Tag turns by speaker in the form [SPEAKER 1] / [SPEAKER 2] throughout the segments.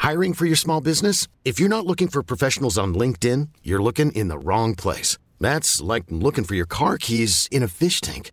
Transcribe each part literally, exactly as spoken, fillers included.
[SPEAKER 1] Hiring for your small business? If you're not looking for professionals on LinkedIn, you're looking in the wrong place. That's like looking for your car keys in a fish tank.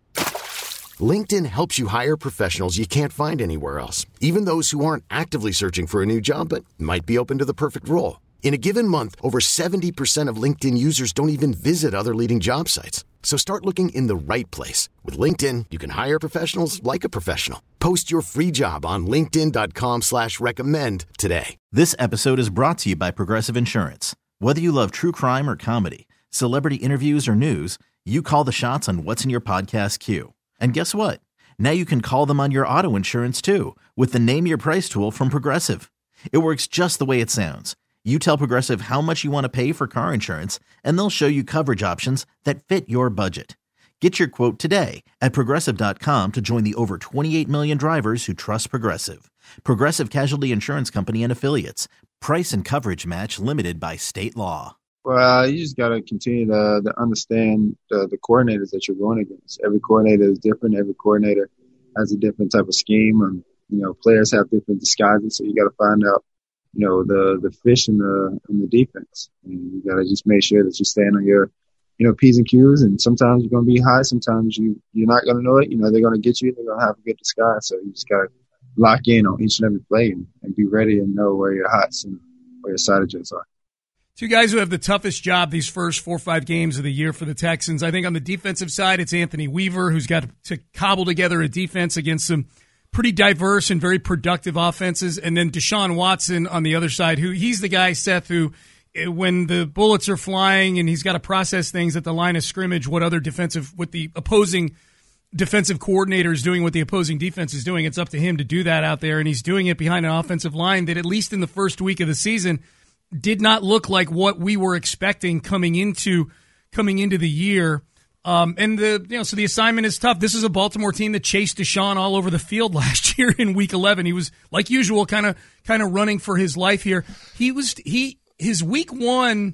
[SPEAKER 1] LinkedIn helps you hire professionals you can't find anywhere else, even those who aren't actively searching for a new job but might be open to the perfect role. In a given month, over seventy percent of LinkedIn users don't even visit other leading job sites. So start looking in the right place. With LinkedIn, you can hire professionals like a professional. Post your free job on linkedin dot com slash recommend today.
[SPEAKER 2] This episode is brought to you by Progressive Insurance. Whether you love true crime or comedy, celebrity interviews or news, you call the shots on what's in your podcast queue. And guess what? Now you can call them on your auto insurance too with the Name Your Price tool from Progressive. It works just the way it sounds. You tell Progressive how much you want to pay for car insurance, and they'll show you coverage options that fit your budget. Get your quote today at Progressive dot com to join the over twenty-eight million drivers who trust Progressive. Progressive Casualty Insurance Company and Affiliates. Price and coverage match limited by state law.
[SPEAKER 3] Well, you just got to continue to, to understand the, the coordinators that you're going against. Every coordinator is different. Every coordinator has a different type of scheme. And, you know, players have different disguises, so you got to find out, you know, the, the fish in the, in the defense. And you got to just make sure that you stand on your, you know, P's and Q's. And sometimes you're going to be high. Sometimes you, you're not going to know it. You know, they're going to get you. They're going to have a good disguise. So you just got to lock in on each and every play and, and be ready and know where your hots and where your side edges are.
[SPEAKER 4] Two guys who have the toughest job these first four or five games of the year for the Texans. I think on the defensive side, it's Anthony Weaver, who's got to cobble together a defense against some pretty diverse and very productive offenses. And then Deshaun Watson on the other side, who he's the guy, Seth, who when the bullets are flying and he's got to process things at the line of scrimmage, what other defensive, what the opposing defensive coordinator is doing, what the opposing defense is doing, it's up to him to do that out there. And he's doing it behind an offensive line that, at least in the first week of the season, did not look like what we were expecting coming into coming into the year. Um, and the you know so the assignment is tough. This is a Baltimore team that chased Deshaun all over the field last year in Week eleven. He was, like usual, kind of kind of running for his life here. He was he his Week one.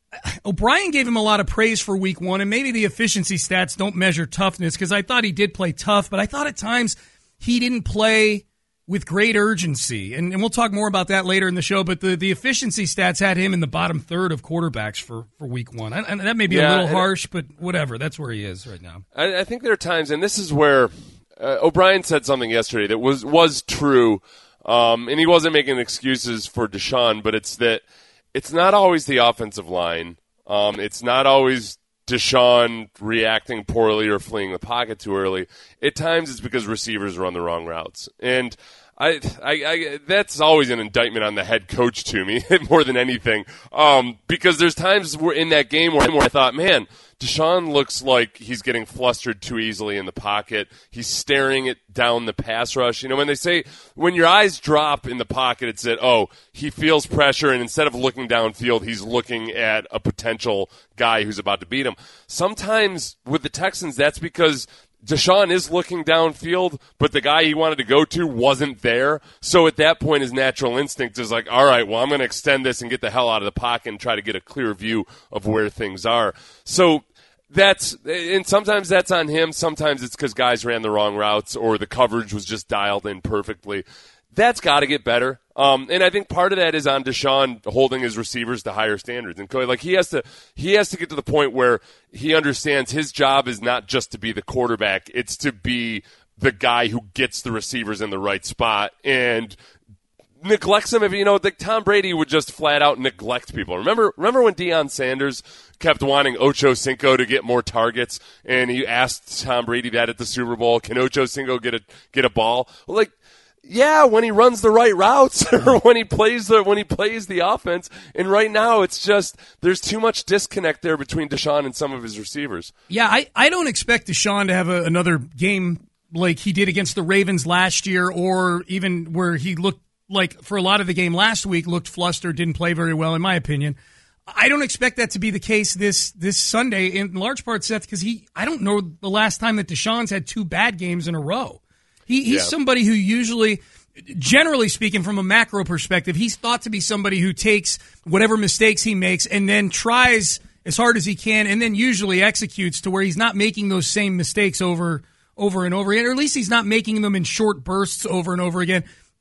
[SPEAKER 4] O'Brien gave him a lot of praise for Week one, and maybe the efficiency stats don't measure toughness because I thought he did play tough, but I thought at times he didn't play with great urgency, and, and we'll talk more about that later in the show, but the, the efficiency stats had him in the bottom third of quarterbacks for, for week one. And, and that may be yeah, a little harsh, but whatever. That's where he is right now.
[SPEAKER 5] I, I think there are times, and this is where uh, O'Brien said something yesterday that was, was true, um, and he wasn't making excuses for Deshaun, but it's that it's not always the offensive line. Um, it's not always Deshaun reacting poorly or fleeing the pocket too early. At times it's because receivers run the wrong routes. And I, I, I that's always an indictment on the head coach to me more than anything. Um, because there's times we're in that game where, where I thought, man, Deshaun looks like he's getting flustered too easily in the pocket. He's staring it down the pass rush. You know, when they say, when your eyes drop in the pocket, it's that, oh, he feels pressure, and instead of looking downfield, he's looking at a potential guy who's about to beat him. Sometimes with the Texans, that's because Deshaun is looking downfield, but the guy he wanted to go to wasn't there. So at that point, his natural instinct is like, all right, well, I'm going to extend this and get the hell out of the pocket and try to get a clear view of where things are. So that's, and sometimes that's on him. Sometimes it's because guys ran the wrong routes or the coverage was just dialed in perfectly. That's got to get better. Um, and I think part of that is on Deshaun holding his receivers to higher standards. And like he has to, he has to get to the point where he understands his job is not just to be the quarterback; it's to be the guy who gets the receivers in the right spot and neglects them. If you know, like Tom Brady would just flat out neglect people. Remember, remember when Deion Sanders kept wanting Ocho Cinco to get more targets, and he asked Tom Brady that at the Super Bowl, "Can Ocho Cinco get a get a ball?" Well, like. Yeah, when he runs the right routes or when he plays the when he plays the offense. And right now it's just there's too much disconnect there between Deshaun and some of his receivers.
[SPEAKER 4] Yeah, I, I don't expect Deshaun to have a, another game like he did against the Ravens last year, or even where he looked like for a lot of the game last week looked flustered, didn't play very well in my opinion. I don't expect that to be the case this this Sunday in large part, Seth, because he I don't know the last time that Deshaun's had two bad games in a row. He, he's yeah. somebody who usually, generally speaking, from a macro perspective, he's thought to be somebody who takes whatever mistakes he makes and then tries as hard as he can and then usually executes to where he's not making those same mistakes over over and over again, or at least he's not making them in short bursts over and over again.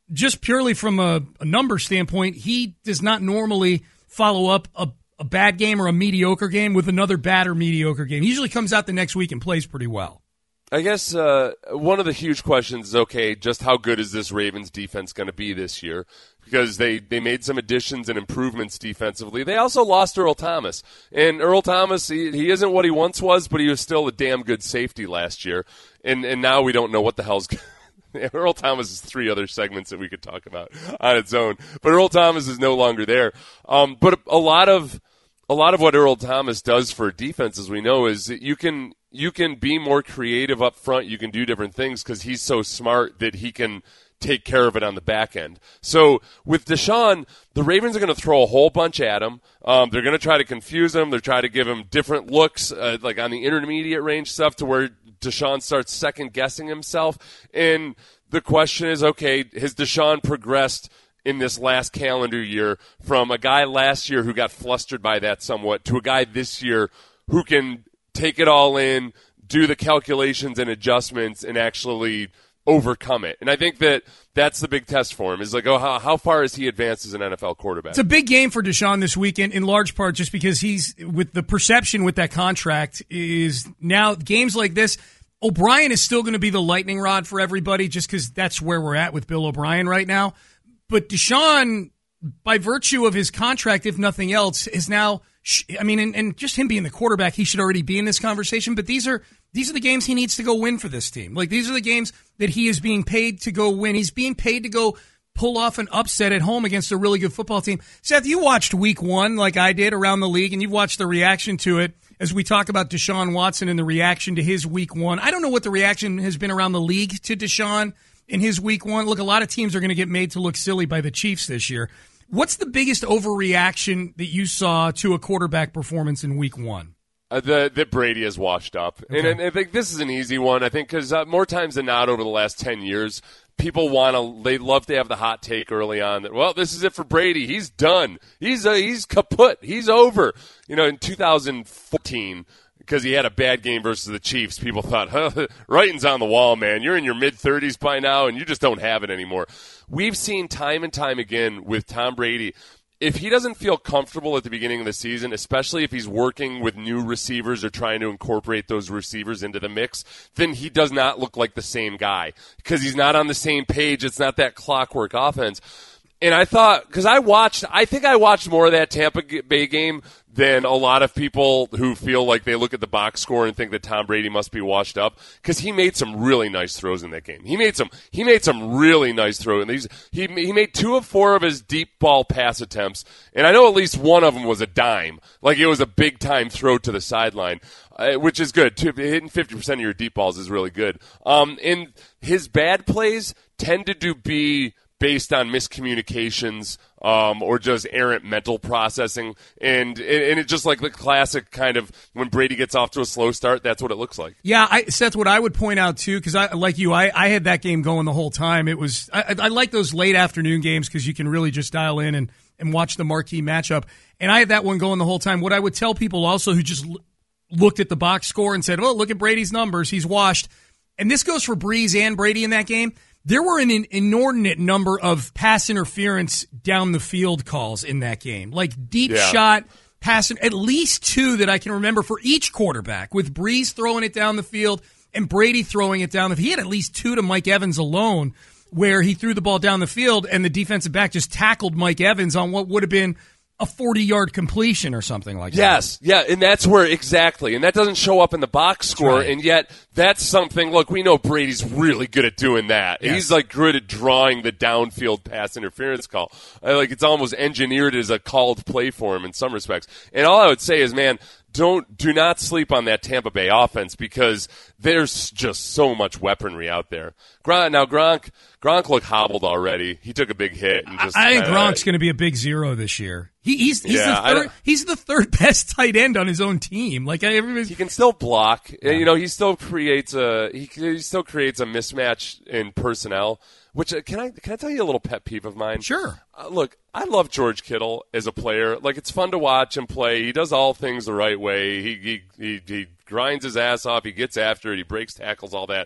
[SPEAKER 4] just purely from a, a number standpoint, he does not normally follow up a, a bad game or a mediocre game with another bad or mediocre game. He usually comes out the next week and plays pretty well.
[SPEAKER 5] I guess uh, one of the huge questions is, okay, just how good is this Ravens defense going to be this year? Because they, they made some additions and improvements defensively. They also lost Earl Thomas. And Earl Thomas, he, he isn't what he once was, but he was still a damn good safety last year. And and now we don't know what the hell's – Earl Thomas is three other segments that we could talk about on its own. But Earl Thomas is no longer there. Um, but a lot of a lot of what Earl Thomas does for defense, as we know, is that you can – you can be more creative up front. You can do different things because he's so smart that he can take care of it on the back end. So with Deshaun, the Ravens are going to throw a whole bunch at him. Um, they're going to try to confuse him. They're trying to give him different looks, uh, like on the intermediate range stuff, to where Deshaun starts second-guessing himself. And the question is, okay, has Deshaun progressed in this last calendar year from a guy last year who got flustered by that somewhat to a guy this year who can take it all in, do the calculations and adjustments, and actually overcome it? And I think that that's the big test for him, is like, oh, how, how far is he advanced as an N F L quarterback?
[SPEAKER 4] It's a big game for Deshaun this weekend, in large part just because he's, with the perception with that contract, is now games like this, O'Brien is still going to be the lightning rod for everybody just because that's where we're at with Bill O'Brien right now. But Deshaun, by virtue of his contract, if nothing else, is now – I mean, and, and just him being the quarterback, he should already be in this conversation. But these are these are the games he needs to go win for this team. Like, these are the games that he is being paid to go win. He's being paid to go pull off an upset at home against a really good football team. Seth, you watched week one like I did around the league, and you've watched the reaction to it as we talk about Deshaun Watson and the reaction to his week one. I don't know what the reaction has been around the league to Deshaun in his week one. Look, a lot of teams are going to get made to look silly by the Chiefs this year. What's the biggest overreaction that you saw to a quarterback performance in week one?
[SPEAKER 5] Uh, the, that Brady has washed up. Okay. And, and I think this is an easy one, I think, because uh, more times than not over the last ten years, people want to, they love to have the hot take early on that, well, this is it for Brady. He's done. He's uh, he's kaput. He's over. You know, in two thousand fourteen, because he had a bad game versus the Chiefs, people thought, huh, writing's on the wall, man. You're in your mid-thirties by now, and you just don't have it anymore. We've seen time and time again with Tom Brady, if he doesn't feel comfortable at the beginning of the season, especially if he's working with new receivers or trying to incorporate those receivers into the mix, then he does not look like the same guy because he's not on the same page. It's not that clockwork offense. And I thought, because I watched, I think I watched more of that Tampa Bay game than a lot of people who feel like they look at the box score and think that Tom Brady must be washed up, because he made some really nice throws in that game. He made some, he made some really nice throws. And these, he he made two of four of his deep ball pass attempts, and I know at least one of them was a dime, like it was a big time throw to the sideline, uh, which is good. Hitting fifty percent of your deep balls is really good. Um, and his bad plays tended to be based on miscommunications um, or just errant mental processing. And and it's just like the classic kind of when Brady gets off to a slow start, that's what it looks like.
[SPEAKER 4] Yeah, I, Seth, what I would point out, too, because I, like you, I, I had that game going the whole time. It was I, I like those late afternoon games because you can really just dial in and, and watch the marquee matchup. And I had that one going the whole time. What I would tell people also who just l- looked at the box score and said, oh, look at Brady's numbers. He's washed. And this goes for Breeze and Brady in that game. There were an inordinate number of pass interference down the field calls in that game, like deep yeah. shot pass, at least two that I can remember for each quarterback, with Breeze throwing it down the field and Brady throwing it down. He had at least two to Mike Evans alone where he threw the ball down the field and the defensive back just tackled Mike Evans on what would have been a forty-yard completion or something like that.
[SPEAKER 5] Yes, yeah, and that's where, exactly, and that doesn't show up in the box score,
[SPEAKER 4] right.
[SPEAKER 5] And yet that's something, look, we know Brady's really good at doing that. Yes. He's, like, good at drawing the downfield pass interference call. Like, it's almost engineered as a called play for him in some respects. And all I would say is, man, don't do not sleep on that Tampa Bay offense because there's just so much weaponry out there. Gronk, now, Gronk, Gronk looked hobbled already. He took a big hit. And just,
[SPEAKER 4] I think
[SPEAKER 5] uh,
[SPEAKER 4] Gronk's going to be a big zero this year. He, he's he's,
[SPEAKER 5] yeah,
[SPEAKER 4] the third, he's the third best tight end on his own team. Like everybody's...
[SPEAKER 5] He can still block. Yeah. You know, he still creates a he, he still creates a mismatch in personnel. Which uh, can I can I tell you a little pet peeve of mine?
[SPEAKER 4] Sure.
[SPEAKER 5] Uh, look, I love George Kittle as a player. Like, it's fun to watch him play. He does all things the right way. He he he, he grinds his ass off. He gets after it. He breaks tackles. All that.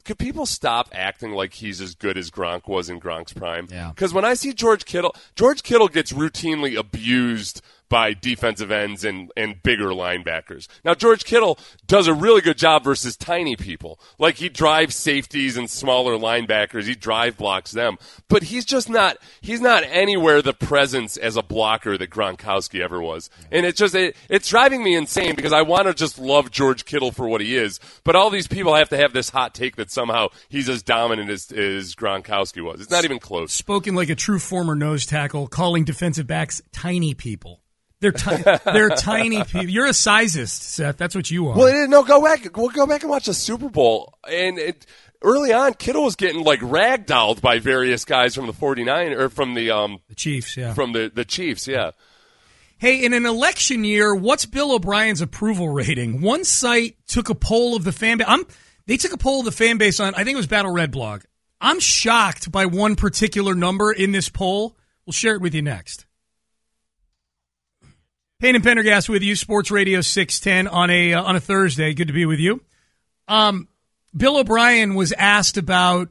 [SPEAKER 5] could people stop acting like he's as good as Gronk was in Gronk's prime?
[SPEAKER 4] Yeah.
[SPEAKER 5] Because when I see George Kittle, George Kittle gets routinely abused by defensive ends and, and bigger linebackers. Now, George Kittle does a really good job versus tiny people. Like, he drives safeties and smaller linebackers. He drive blocks them. But he's just not – he's not anywhere the presence as a blocker that Gronkowski ever was. And it's just it, – it's driving me insane because I want to just love George Kittle for what he is. But all these people have to have this hot take that somehow he's as dominant as, as Gronkowski was. It's not even close.
[SPEAKER 4] Spoken like a true former nose tackle, calling defensive backs tiny people. They're ti- they're tiny people. You're a sizist, Seth. That's what you are.
[SPEAKER 5] Well, no, go back. We'll go back and watch the Super Bowl. And it, early on, Kittle was getting like ragdolled by various guys from the forty-nine or from the um
[SPEAKER 4] the Chiefs. Yeah,
[SPEAKER 5] from the the Chiefs. Yeah.
[SPEAKER 4] Hey, in an election year, what's Bill O'Brien's approval rating? One site took a poll of the fan base. I'm they took a poll of the fan base on. I think it was Battle Red Blog. I'm shocked by one particular number in this poll. We'll share it with you next. Payne and Pendergast with you, Sports Radio six ten on a uh, on a Thursday. Good to be with you. Um, Bill O'Brien was asked about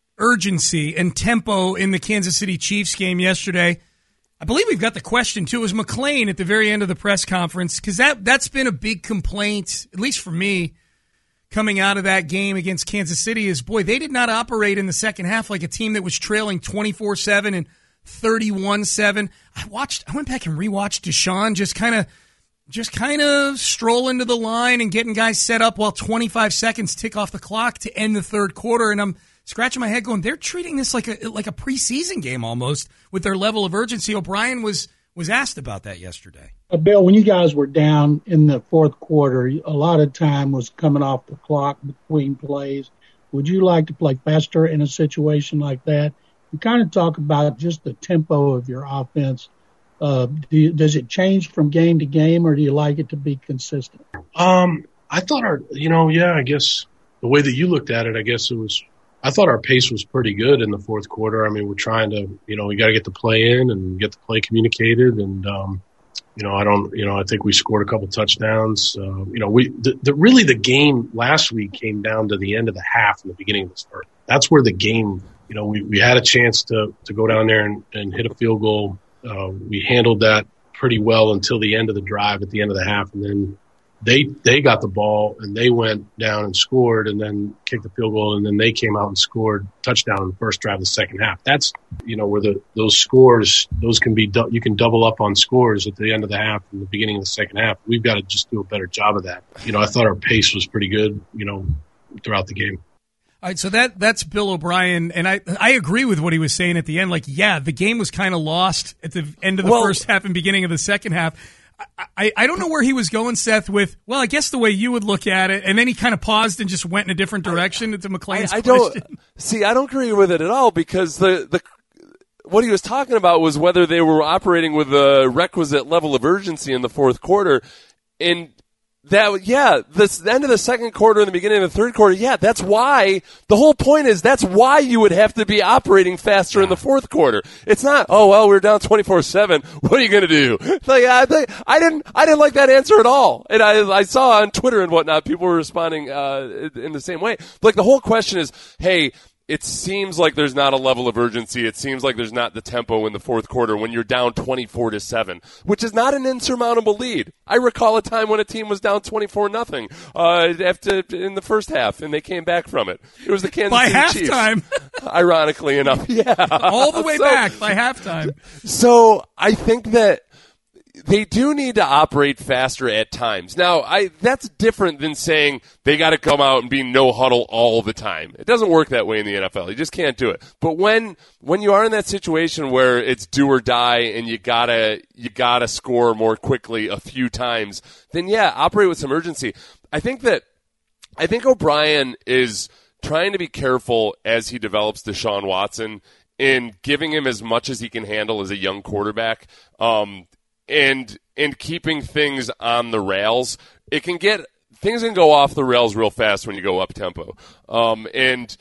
[SPEAKER 4] urgency and tempo in the Kansas City Chiefs game yesterday. I believe we've got the question, too. It was McClain at the very end of the press conference, because that, that's been a big complaint, at least for me, coming out of that game against Kansas City, is, boy, they did not operate in the second half like a team that was trailing twenty-four seven and thirty-one seven. I watched. I went back and rewatched Deshaun just kind of, just kind of strolling to the line and getting guys set up while twenty-five seconds tick off the clock to end the third quarter. And I'm scratching my head, going, they're treating this like a like a preseason game almost with their level of urgency. O'Brien was was asked about that yesterday.
[SPEAKER 6] Uh, Bill, when you guys were down in the fourth quarter, a lot of time was coming off the clock between plays. Would you like to play faster in a situation like that? You kind of talk about just the tempo of your offense. Uh, do you, does it change from game to game, or do you like it to be consistent?
[SPEAKER 7] Um, I thought our, you know, yeah, I guess the way that you looked at it, I guess it was, I thought our pace was pretty good in the fourth quarter. I mean, we're trying to, you know, we got to get the play in and get the play communicated. And, um, you know, I don't, you know, I think we scored a couple touchdowns. Uh, you know, we, the, the, really the game last week came down to the end of the half and the beginning of the first. That's where the game, you know, we, we had a chance to, to go down there and, and hit a field goal. Uh, we handled that pretty well until the end of the drive at the end of the half. And then they, they got the ball and they went down and scored and then kicked the field goal. And then they came out and scored touchdown in the first drive of the second half. That's, you know, where the, those scores, those can be, you can double up on scores at the end of the half and the beginning of the second half. We've got to just do a better job of that. You know, I thought our pace was pretty good, you know, throughout the game.
[SPEAKER 4] All right, so that that's Bill O'Brien, and I I agree with what he was saying at the end. Like, yeah, the game was kind of lost at the end of the well, first half and beginning of the second half. I, I, I don't know where he was going, Seth, with, well, I guess the way you would look at it, and then he kind of paused and just went in a different direction to McClain's
[SPEAKER 5] I, I
[SPEAKER 4] question.
[SPEAKER 5] Don't, see, I don't agree with it at all, because the, the what he was talking about was whether they were operating with a requisite level of urgency in the fourth quarter, and That yeah, this, the end of the second quarter and the beginning of the third quarter, yeah, that's why, the whole point is that's why you would have to be operating faster yeah. in the fourth quarter. It's not, oh, well, we're down twenty-four seven, what are you going to do? Like, I, think, I didn't I didn't like that answer at all. And I, I saw on Twitter and whatnot, people were responding uh, in the same way. Like, the whole question is, hey, it seems like there's not a level of urgency. It seems like there's not the tempo in the fourth quarter when you're down twenty-four to seven, which is not an insurmountable lead. I recall a time when a team was down twenty-four nothing uh, after in the first half, and they came back from it. It was the Kansas
[SPEAKER 4] by
[SPEAKER 5] City
[SPEAKER 4] halftime.
[SPEAKER 5] Chiefs. Ironically enough, yeah,
[SPEAKER 4] all the way
[SPEAKER 5] so,
[SPEAKER 4] back by halftime.
[SPEAKER 5] So I think that they do need to operate faster at times. Now, I that's different than saying they got to come out and be no huddle all the time. It doesn't work that way in the N F L. You just can't do it. But when when you are in that situation where it's do or die and you gotta you gotta score more quickly a few times, then yeah, operate with some urgency. I think that I think O'Brien is trying to be careful as he develops Deshaun Watson in giving him as much as he can handle as a young quarterback. Um, And and keeping things on the rails, it can get things can go off the rails real fast when you go up tempo. Um, and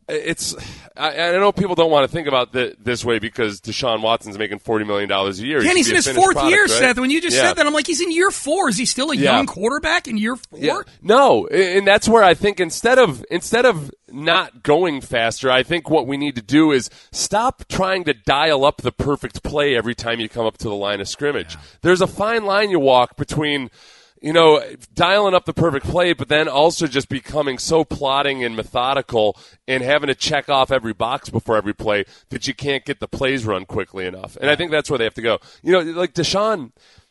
[SPEAKER 5] It's I, I know people don't want to think about the, this way because Deshaun Watson's making forty million dollars a year.
[SPEAKER 4] Yeah, and he's in his fourth
[SPEAKER 5] product,
[SPEAKER 4] year,
[SPEAKER 5] right?
[SPEAKER 4] Seth. When you just
[SPEAKER 5] yeah.
[SPEAKER 4] said that, I'm like, he's in year four. Is he still a
[SPEAKER 5] yeah.
[SPEAKER 4] young quarterback in year four?
[SPEAKER 5] Yeah. No, and that's where I think instead of instead of not going faster, I think what we need to do is stop trying to dial up the perfect play every time you come up to the line of scrimmage. Yeah. There's a fine line you walk between, you know, dialing up the perfect play, but then also just becoming so plodding and methodical and having to check off every box before every play that you can't get the plays run quickly enough. And I think that's where they have to go. You know, like Deshaun,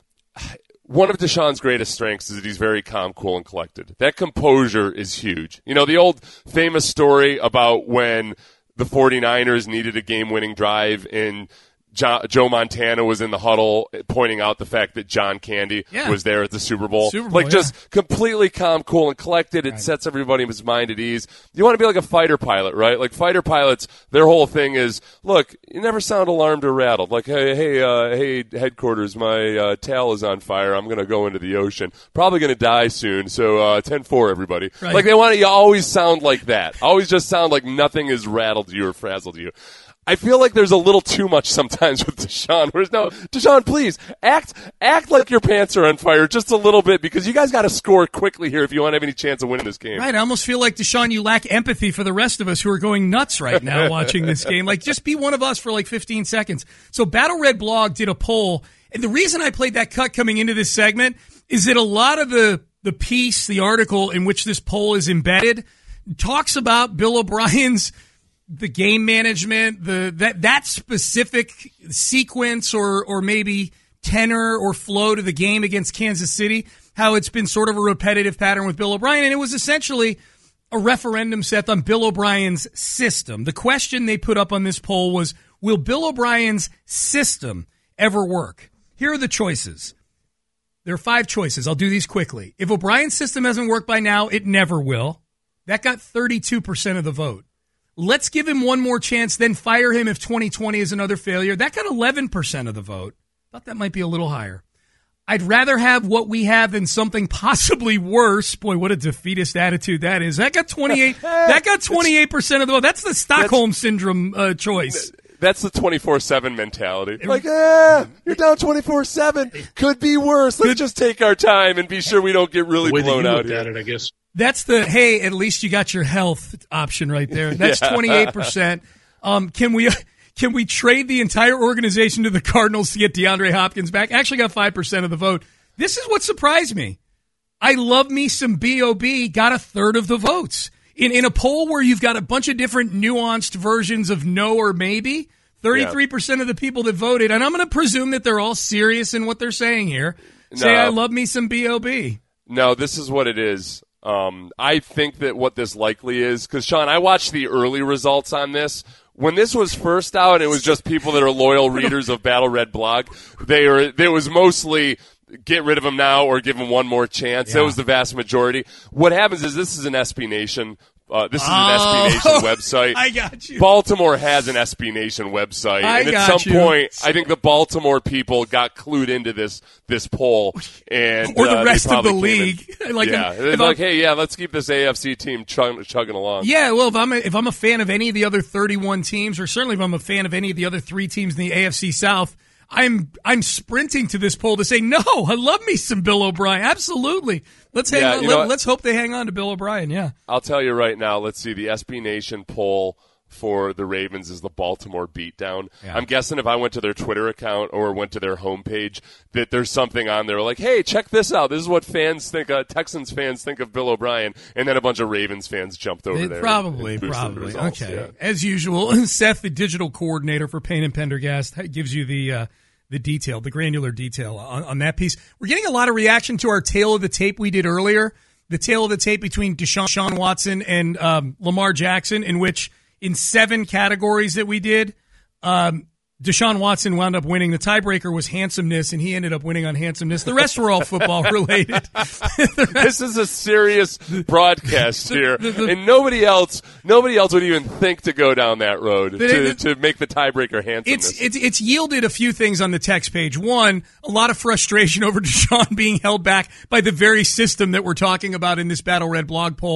[SPEAKER 5] one of Deshaun's greatest strengths is that he's very calm, cool, and collected. That composure is huge. You know, the old famous story about when the 49ers needed a game-winning drive and Joe Montana was in the huddle pointing out the fact that John Candy
[SPEAKER 4] yeah.
[SPEAKER 5] was there at the Super Bowl.
[SPEAKER 4] Super Bowl
[SPEAKER 5] like, just
[SPEAKER 4] yeah.
[SPEAKER 5] completely calm, cool, and collected. It right. sets everybody's mind at ease. You want to be like a fighter pilot, right? Like, fighter pilots, their whole thing is, look, you never sound alarmed or rattled. Like, hey, hey, uh, hey, headquarters, my uh, tail is on fire. I'm going to go into the ocean. Probably going to die soon, so uh, ten four, everybody. Right. Like, they want you always sound like that. Always just sound like nothing has rattled you or frazzled you. I feel like there's a little too much sometimes with Deshaun. Whereas, no, Deshaun, please, act act like your pants are on fire just a little bit because you guys got to score quickly here if you want to have any chance of winning this game.
[SPEAKER 4] Right, I almost feel like, Deshaun, you lack empathy for the rest of us who are going nuts right now watching this game. Like, just be one of us for like fifteen seconds. So Battle Red Blog did a poll, and the reason I played that cut coming into this segment is that a lot of the, the piece, the article in which this poll is embedded, talks about Bill O'Brien's the game management, the that that specific sequence or or maybe tenor or flow to the game against Kansas City, how it's been sort of a repetitive pattern with Bill O'Brien. And it was essentially a referendum, Seth, on Bill O'Brien's system. The question they put up on this poll was, will Bill O'Brien's system ever work? Here are the choices. There are five choices. I'll do these quickly. If O'Brien's system hasn't worked by now, it never will. That got thirty-two percent of the vote. Let's give him one more chance, then fire him if twenty twenty is another failure. That got eleven percent of the vote. Thought that might be a little higher. I'd rather have what we have than something possibly worse. Boy, what a defeatist attitude that is. That got twenty-eight. That got twenty-eight percent of the vote. That's the Stockholm That's, Syndrome uh, choice.
[SPEAKER 5] That's the twenty-four seven mentality. Like, eh, you're down twenty-four seven. Could be worse. Let's just take our time and be sure we don't get really
[SPEAKER 7] the way
[SPEAKER 5] blown
[SPEAKER 7] that you
[SPEAKER 5] out
[SPEAKER 7] looked
[SPEAKER 5] here.
[SPEAKER 7] At it, I guess.
[SPEAKER 4] That's the, hey, at least you got your health option right there. That's yeah. twenty-eight percent. Um, can we can we trade the entire organization to the Cardinals to get DeAndre Hopkins back? Actually got five percent of the vote. This is what surprised me. I love me some B O B, got a third of the votes. In in a poll where you've got a bunch of different nuanced versions of no or maybe, thirty-three percent yeah. of the people that voted, and I'm going to presume that they're all serious in what they're saying here, say,
[SPEAKER 5] no.
[SPEAKER 4] I love me some B O B.
[SPEAKER 5] No, this is what it is. Um, I think that what this likely is, because, Sean, I watched the early results on this. When this was first out, it was just people that are loyal readers of Battle Red Blog. They are, there was mostly get rid of him now or give him one more chance. Yeah. That was the vast majority. What happens is this is an S B Nation. Uh, this is an
[SPEAKER 4] oh,
[SPEAKER 5] S B Nation website.
[SPEAKER 4] I got you.
[SPEAKER 5] Baltimore has an S B Nation website,
[SPEAKER 4] I
[SPEAKER 5] and at
[SPEAKER 4] got
[SPEAKER 5] some
[SPEAKER 4] you.
[SPEAKER 5] point, I think the Baltimore people got clued into this this poll, and
[SPEAKER 4] or the
[SPEAKER 5] uh,
[SPEAKER 4] rest of the
[SPEAKER 5] in,
[SPEAKER 4] league. like,
[SPEAKER 5] yeah, they're like, hey, yeah, let's keep this A F C team chug, chugging along.
[SPEAKER 4] Yeah, well, if I'm a, if I'm a fan of any of the other thirty-one teams, or certainly if I'm a fan of any of the other three teams in the A F C South, I'm I'm sprinting to this poll to say, no, I love me some Bill O'Brien. Absolutely. Let's hang
[SPEAKER 5] yeah,
[SPEAKER 4] on. Let, let's hope they hang on to Bill O'Brien, yeah.
[SPEAKER 5] I'll tell you right now, let's see, the S B Nation poll for the Ravens is the Baltimore beatdown. Yeah. I'm guessing if I went to their Twitter account or went to their homepage that there's something on there like, hey, check this out. This is what fans think, uh, Texans fans think of Bill O'Brien. And then a bunch of Ravens fans jumped over
[SPEAKER 4] it,
[SPEAKER 5] there.
[SPEAKER 4] Probably,
[SPEAKER 5] and, and
[SPEAKER 4] probably.
[SPEAKER 5] Results,
[SPEAKER 4] okay.
[SPEAKER 5] Yeah.
[SPEAKER 4] As usual, Seth, the digital coordinator for Payne and Pendergast, gives you the uh, the detail, the granular detail on, on that piece. We're getting a lot of reaction to our tail of the tape we did earlier, the tail of the tape between Deshaun Watson and um, Lamar Jackson, in which in seven categories that we did, um, Deshaun Watson wound up winning. The tiebreaker was handsomeness, and he ended up winning on handsomeness. The rest were all football related.
[SPEAKER 5] This is a serious broadcast here, the, the, the, and nobody else, nobody else would even think to go down that road the, to, the, to make the tiebreaker handsomeness.
[SPEAKER 4] It's, it's it's yielded a few things on the text page. One, a lot of frustration over Deshaun being held back by the very system that we're talking about in this Battle Red blog poll.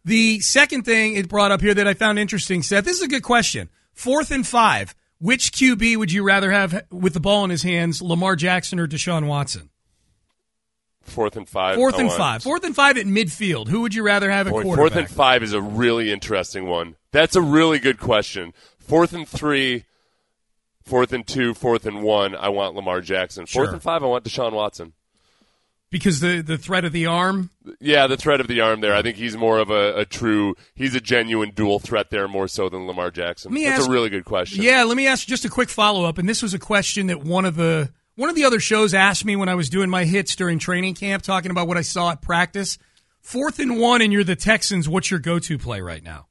[SPEAKER 4] The second thing it brought up here that I found interesting, Seth, this is a good question. Fourth and five, which Q B would you rather have with the ball in his hands, Lamar Jackson or Deshaun Watson?
[SPEAKER 5] Fourth and five.
[SPEAKER 4] Fourth and
[SPEAKER 5] oh,
[SPEAKER 4] five. Fourth and five at midfield. Who would you rather have at
[SPEAKER 5] boy,
[SPEAKER 4] quarterback?
[SPEAKER 5] Fourth and five is a really interesting one. That's a really good question. Fourth and three, fourth and two, fourth and one, I want Lamar Jackson. Fourth
[SPEAKER 4] Sure.
[SPEAKER 5] and five, I want Deshaun Watson.
[SPEAKER 4] Because the, the threat of the arm?
[SPEAKER 5] Yeah, the threat of the arm there. I think he's more of a, a true, he's a genuine dual threat there more so than Lamar Jackson. That's
[SPEAKER 4] ask,
[SPEAKER 5] a really good question.
[SPEAKER 4] Yeah, let me ask just a quick follow-up. And this was a question that one of the one of the other shows asked me when I was doing my hits during training camp, talking about what I saw at practice. Fourth and one and you're the Texans, what's your go-to play right now?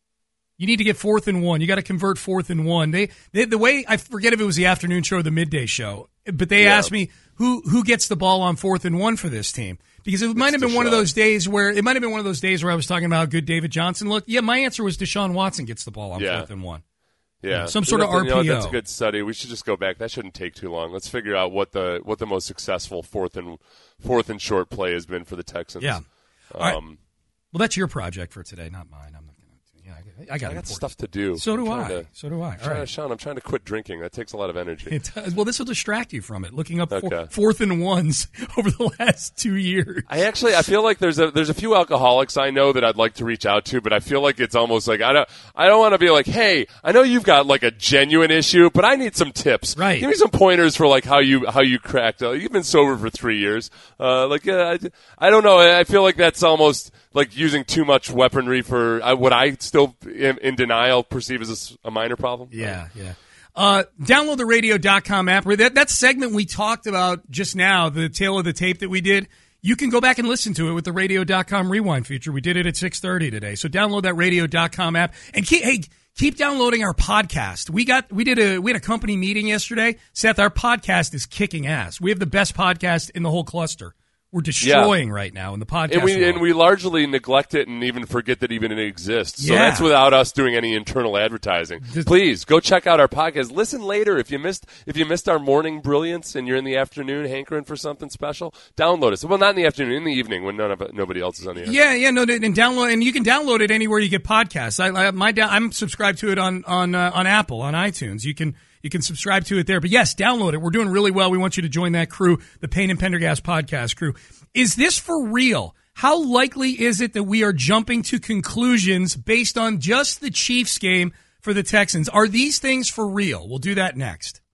[SPEAKER 4] You need to get fourth and one. You got to convert fourth and one. They, they the way, I forget if it was the afternoon show or the midday show, but they
[SPEAKER 5] yeah.
[SPEAKER 4] asked me, Who who gets the ball on fourth and one for this team? Because it might have been
[SPEAKER 5] Deshaun.
[SPEAKER 4] one of those days where it might have been one of those days where I was talking about how good David Johnson looked. Yeah, my answer was Deshaun Watson gets the ball on
[SPEAKER 5] Yeah.
[SPEAKER 4] fourth and one.
[SPEAKER 5] Yeah,
[SPEAKER 4] Some sort of
[SPEAKER 5] You know,
[SPEAKER 4] R P O.
[SPEAKER 5] You know, that's a good study. We should just go back. That shouldn't take too long. Let's figure out what the what the most successful fourth and fourth and short play has been for the Texans.
[SPEAKER 4] Yeah. All right.
[SPEAKER 5] Um,
[SPEAKER 4] Well, that's your project for today, not mine. I'm not going to. Yeah, I got, I got,
[SPEAKER 5] I got stuff to do.
[SPEAKER 4] So do
[SPEAKER 5] I'm
[SPEAKER 4] I.
[SPEAKER 5] to-
[SPEAKER 4] so do I. All
[SPEAKER 5] Trying to-
[SPEAKER 4] right.
[SPEAKER 5] Sean, I'm trying to quit drinking. That takes a lot of energy.
[SPEAKER 4] It does. Well, this will distract you from it. Looking up four,
[SPEAKER 5] Okay.
[SPEAKER 4] fourth and ones over the last two years.
[SPEAKER 5] I actually, I feel like there's a there's a few alcoholics I know that I'd like to reach out to, but I feel like it's almost like I don't I don't want to be like, hey, I know you've got like a genuine issue, but I need some tips.
[SPEAKER 4] Right.
[SPEAKER 5] Give me some pointers for like how you how you cracked. Uh, you've been sober for three years. Uh, like uh, I, I don't know. I feel like that's almost like using too much weaponry for uh, what I still in, in denial perceive as a s- a, minor problem.
[SPEAKER 4] Yeah, yeah. Uh, download the radio dot com app. That, that segment we talked about just now, the tail of the tape that we did, you can go back and listen to it with the radio dot com rewind feature. We did it at six thirty today. So download that radio dot com app and keep, hey, keep downloading our podcast. We got, we did a, we had a company meeting yesterday. Seth, our podcast is kicking ass. We have the best podcast in the whole cluster. We're destroying yeah. right now in the podcast
[SPEAKER 5] and we
[SPEAKER 4] world.
[SPEAKER 5] and we largely neglect it and even forget that even it exists. So
[SPEAKER 4] Yeah.
[SPEAKER 5] that's without us doing any internal advertising.
[SPEAKER 4] This-
[SPEAKER 5] Please go check out our podcast. Listen later if you missed if you missed our morning brilliance and you're in the afternoon hankering for something special. Download us. Well, not in the afternoon, in the evening when none of it, nobody else is on the air.
[SPEAKER 4] Yeah, yeah, no, and download, and you can download it anywhere you get podcasts. I, I my, I'm subscribed to it on on uh, on Apple, on iTunes. You can you can subscribe to it there. But yes, download it. We're doing really well. We want you to join that crew, the Payne and Pendergast podcast crew. Is this for real? How likely is it that we are jumping to conclusions based on just the Chiefs game for the Texans? Are these things for real? We'll do that next.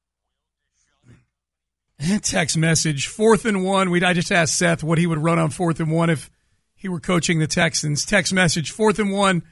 [SPEAKER 4] Text message, fourth and one. We I just asked Seth what he would run on fourth and one if he were coaching the Texans. Text message, fourth and one.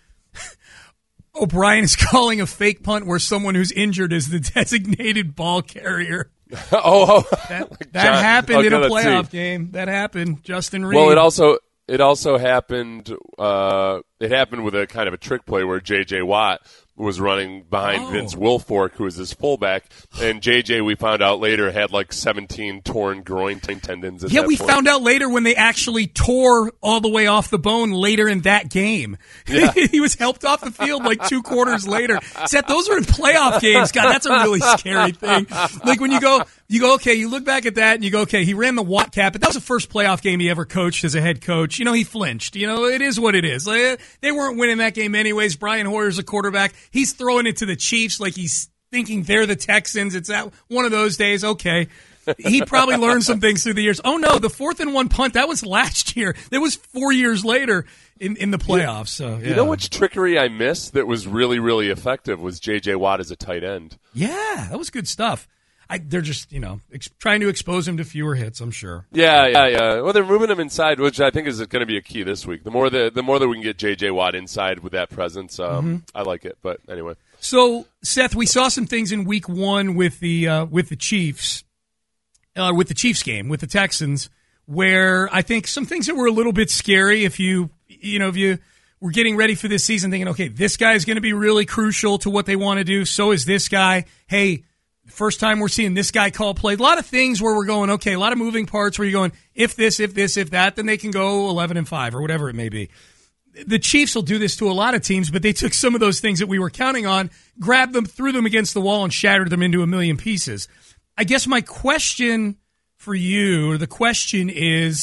[SPEAKER 4] O'Brien is calling a fake punt where someone who's injured is the designated ball carrier.
[SPEAKER 5] oh,
[SPEAKER 4] That,
[SPEAKER 5] like
[SPEAKER 4] that
[SPEAKER 5] John-
[SPEAKER 4] happened in
[SPEAKER 5] okay,
[SPEAKER 4] a
[SPEAKER 5] let's
[SPEAKER 4] playoff
[SPEAKER 5] see.
[SPEAKER 4] game. That happened. Justin Reed.
[SPEAKER 5] Well, it also it also happened. Uh, it happened with a kind of a trick play where J J. Watt was running behind
[SPEAKER 4] Oh.
[SPEAKER 5] Vince Wilfork, who was his fullback, and J J, we found out later, had like seventeen torn groin t- tendons. At
[SPEAKER 4] Yeah,
[SPEAKER 5] that
[SPEAKER 4] we
[SPEAKER 5] point.
[SPEAKER 4] found out later when they actually tore all the way off the bone later in that game.
[SPEAKER 5] Yeah.
[SPEAKER 4] He was helped off the field like two quarters later. Seth, those are in playoff games. God, that's a really scary thing. Like when you go, you go, okay, you look back at that and you go, okay, he ran the Watt cap, but that was the first playoff game he ever coached as a head coach. You know, he flinched. You know, it is what it is. Like, they weren't winning that game anyways. Brian Hoyer's a quarterback. He's throwing it to the Chiefs like he's thinking they're the Texans. It's that one of those days. Okay. He probably learned some things through the years. Oh no, the fourth and one punt, that was last year. That was four years later in, in the playoffs. So yeah.
[SPEAKER 5] You know which trickery I missed that was really, really effective was J J. Watt as a tight end.
[SPEAKER 4] Yeah, that was good stuff. I, they're just, you know, ex- trying to expose him to fewer hits, I'm sure.
[SPEAKER 5] Yeah, yeah, yeah. Well, they're moving him inside, which I think is going to be a key this week. The more that the more that we can get J J. Watt inside with that presence, um,
[SPEAKER 4] Mm-hmm.
[SPEAKER 5] I like it. But anyway,
[SPEAKER 4] So, Seth, we saw some things in week one with the uh, with the Chiefs, uh, with the Chiefs game, with the Texans, where I think some things that were a little bit scary if you, you know, if you were getting ready for this season thinking, okay, this guy is going to be really crucial to what they want to do. So is this guy. Hey, first time we're seeing this guy call play. A lot of things where we're going, okay, a lot of moving parts where you're going, if this, if this, if that, then they can go eleven and five or whatever it may be. The Chiefs will do this to a lot of teams, but they took some of those things that we were counting on, grabbed them, threw them against the wall, and shattered them into a million pieces. I guess my question for you, or the question is,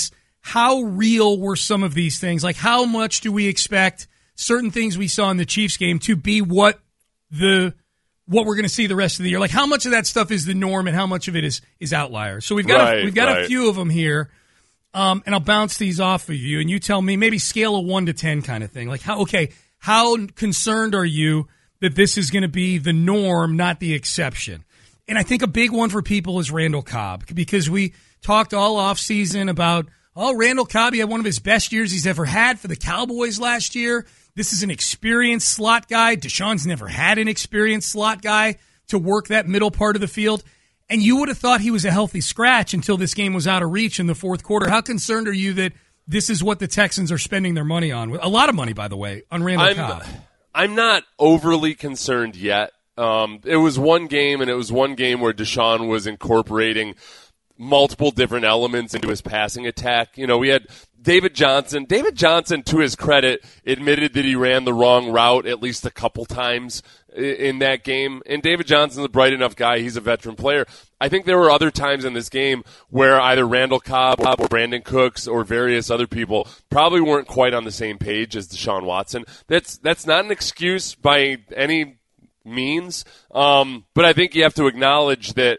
[SPEAKER 4] how real were some of these things? Like, how much do we expect certain things we saw in the Chiefs game to be what the what we're going to see the rest of the year? Like, how much of that stuff is the norm and how much of it is is outliers? So we've got
[SPEAKER 5] right,
[SPEAKER 4] a, we've got
[SPEAKER 5] right.
[SPEAKER 4] a few of them here, um, and I'll bounce these off of you, and you tell me maybe scale of one to ten kind of thing. Like, how okay, how concerned are you that this is going to be the norm, not the exception? And I think a big one for people is Randall Cobb, because we talked all offseason about, oh, Randall Cobb, he had one of his best years he's ever had for the Cowboys last year. This is an experienced slot guy. Deshaun's never had an experienced slot guy to work that middle part of the field. And you would have thought he was a healthy scratch until this game was out of reach in the fourth quarter. How concerned are you that this is what the Texans are spending their money on? A lot of money, by the way, on Randall
[SPEAKER 5] I'm,
[SPEAKER 4] Cobb.
[SPEAKER 5] I'm not overly concerned yet. Um, it was one game, and it was one game where Deshaun was incorporating multiple different elements into his passing attack. You know, we had David Johnson. David Johnson, to his credit, admitted that he ran the wrong route at least a couple times in that game. And David Johnson's a bright enough guy. He's a veteran player. I think there were other times in this game where either Randall Cobb or Brandon Cooks or various other people probably weren't quite on the same page as Deshaun Watson. That's that's not an excuse by any means, um, but I think you have to acknowledge that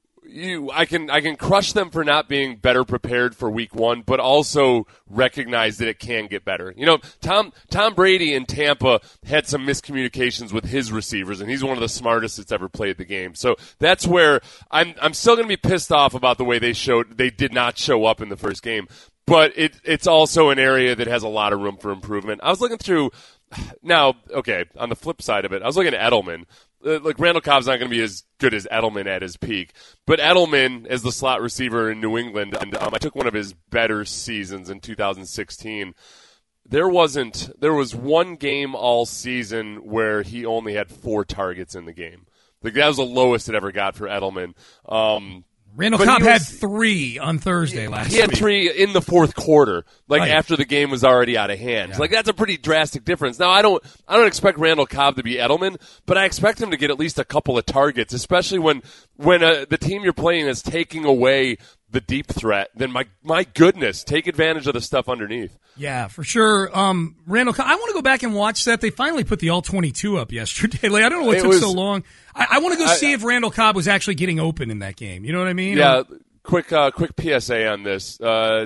[SPEAKER 5] You, I can I can crush them for not being better prepared for week one, but also recognize that it can get better. You know, Tom Tom Brady in Tampa had some miscommunications with his receivers, and he's one of the smartest that's ever played the game. So that's where I'm I'm still going to be pissed off about the way they showed they did not show up in the first game. But it it's also an area that has a lot of room for improvement. I was looking through now, okay, on the flip side of it, I was looking at Edelman. Uh, like, Randall Cobb's not going to be as good as Edelman at his peak. But Edelman, as the slot receiver in New England, and um, I took one of his better seasons in two thousand sixteen. There wasn't, there was one game all season where he only had four targets in the game. Like, that was the lowest it ever got for Edelman. Um,
[SPEAKER 4] Randall Cobb was, had three on Thursday last week.
[SPEAKER 5] He had
[SPEAKER 4] week.
[SPEAKER 5] three in the fourth quarter, like
[SPEAKER 4] right.
[SPEAKER 5] after the game was already out of hand.
[SPEAKER 4] Yeah.
[SPEAKER 5] Like, that's a pretty drastic difference. Now, I don't I don't expect Randall Cobb to be Edelman, but I expect him to get at least a couple of targets, especially when when uh, the team you're playing is taking away the deep threat. Then, my my goodness, take advantage of the stuff underneath.
[SPEAKER 4] Yeah, for sure. Um, Randall Cobb, I want to go back and watch that. They finally put the all twenty-two up yesterday. Like, I don't know what it took was, so long. I, I want to go I, see if Randall Cobb was actually getting open in that game. You know what I mean?
[SPEAKER 5] Yeah.
[SPEAKER 4] Or,
[SPEAKER 5] Quick, uh, quick P S A on this. Uh,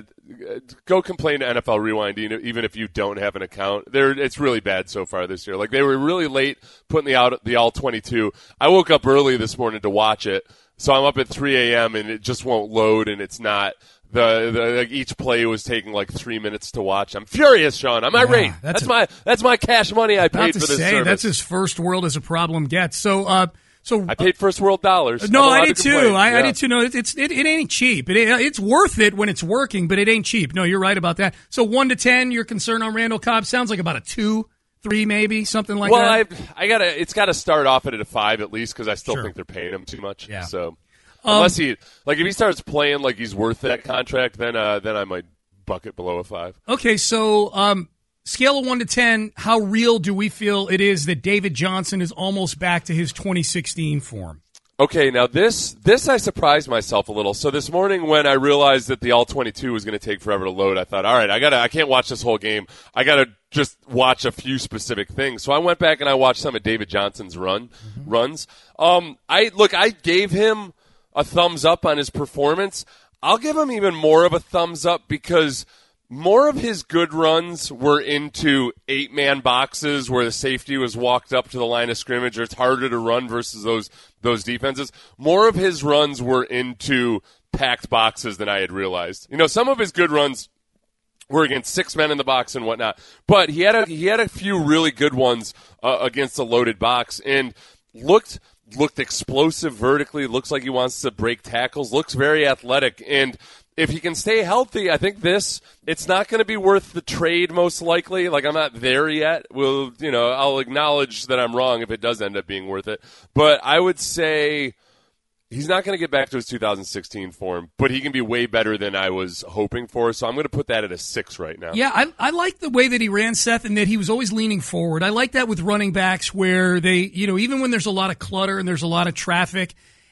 [SPEAKER 5] go complain to N F L Rewind, even if you don't have an account. They're, it's really bad so far this year. Like, they were really late putting the out the all twenty-two. I woke up early this morning to watch it, so I'm up at three a.m. and it just won't load, and it's not. The, the like each play was taking like three minutes to watch. I'm furious, Sean. I'm irate.
[SPEAKER 4] Yeah,
[SPEAKER 5] that's
[SPEAKER 4] that's a,
[SPEAKER 5] my that's my cash money I paid for this
[SPEAKER 4] say,
[SPEAKER 5] service.
[SPEAKER 4] That's as first world as a problem gets. So. Uh, So
[SPEAKER 5] I paid first world dollars.
[SPEAKER 4] No, I did
[SPEAKER 5] to
[SPEAKER 4] too. I,
[SPEAKER 5] yeah.
[SPEAKER 4] I did too. No, it's, it's it, it ain't cheap. It it's worth it when it's working, but it ain't cheap. No, you're right about that. So one to ten, your concern on Randall Cobb sounds like about a two, three, maybe something like
[SPEAKER 5] well,
[SPEAKER 4] that.
[SPEAKER 5] Well, I I gotta it's got to start off at a five at least because I still
[SPEAKER 4] sure.
[SPEAKER 5] think they're paying him too much.
[SPEAKER 4] Yeah.
[SPEAKER 5] So
[SPEAKER 4] um,
[SPEAKER 5] unless he like if he starts playing like he's worth that contract, then uh, then I might buck it below a five.
[SPEAKER 4] Okay, so. um Scale of one to ten, how real do we feel it is that David Johnson is almost back to his twenty sixteen form?
[SPEAKER 5] Okay, now this this I surprised myself a little. So this morning when I realized that the all twenty-two was going to take forever to load, I thought, all right, I gotta I can't watch this whole game. I gotta just watch a few specific things. So I went back and I watched some of David Johnson's run mm-hmm. runs. Um, I look, I gave him a thumbs up on his performance. I'll give him even more of a thumbs up because more of his good runs were into eight-man boxes where the safety was walked up to the line of scrimmage, or it's harder to run versus those those defenses. More of his runs were into packed boxes than I had realized. You know, some of his good runs were against six men in the box and whatnot, but he had a he had a few really good ones uh, against a loaded box and looked looked explosive vertically. Looks like he wants to break tackles. Looks very athletic. And if he can stay healthy, I think this, it's not going to be worth the trade most likely. Like, I'm not there yet. We'll, you know, I'll acknowledge that I'm wrong if it does end up being worth it. But I would say he's not going to get back to his two thousand sixteen form, but he can be way better than I was hoping for. So I'm going to put that at a six right now.
[SPEAKER 4] Yeah, I, I like the way that he ran, Seth, and that he was always leaning forward. I like that with running backs where they, you know, even when there's a lot of clutter and there's a lot of traffic,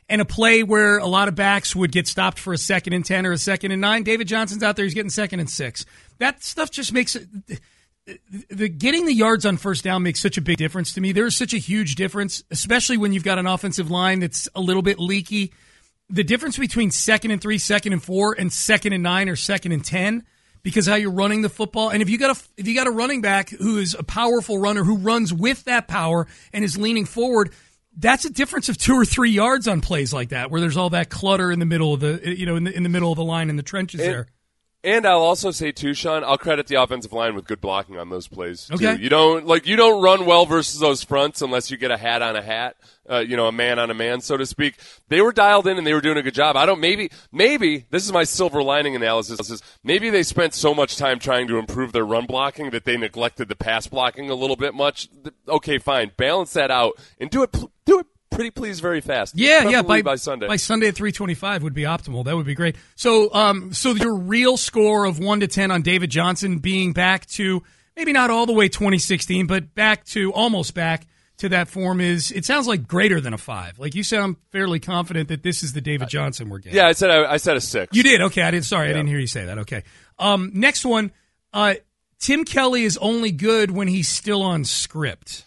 [SPEAKER 4] and a play where a lot of backs would get stopped for a second and ten or a second and nine. David Johnson's out there, he's getting second and six. That stuff just makes it – the getting the yards on first down makes such a big difference to me. There's such a huge difference, especially when you've got an offensive line that's a little bit leaky. The difference between second and three, second and four, and second and nine or second and ten, because how you're running the football. And if you got a if you got a running back who is a powerful runner who runs with that power and is leaning forward, that's a difference of two or three yards on plays like that, where there's all that clutter in the middle of the you know in the in the middle of the line in the trenches
[SPEAKER 5] and,
[SPEAKER 4] there.
[SPEAKER 5] And I'll also say too, Sean, I'll credit the offensive line with good blocking on those plays.
[SPEAKER 4] Okay.
[SPEAKER 5] Too. You don't like you don't run well versus those fronts unless you get a hat on a hat, uh, you know, a man on a man, so to speak. They were dialed in and they were doing a good job. I don't maybe maybe this is my silver lining analysis. Is maybe they spent so much time trying to improve their run blocking that they neglected the pass blocking a little bit much. Okay, fine, balance that out and do it. Do it. Pretty please very fast.
[SPEAKER 4] Yeah, yeah. By,
[SPEAKER 5] by Sunday,
[SPEAKER 4] by Sunday at three twenty-five would be optimal. That would be great. So, um, so your real score of one to ten on David Johnson being back to maybe not all the way twenty sixteen, but back to almost back to that form is. It sounds like greater than a five. Like you sound fairly confident that this is the David Johnson we're getting.
[SPEAKER 5] Yeah, I said I, I said a six.
[SPEAKER 4] You did. Okay, I didn't. Sorry,
[SPEAKER 5] yeah.
[SPEAKER 4] I didn't hear you say that. Okay. Um, next one. Uh, Tim Kelly is only good when he's still on script.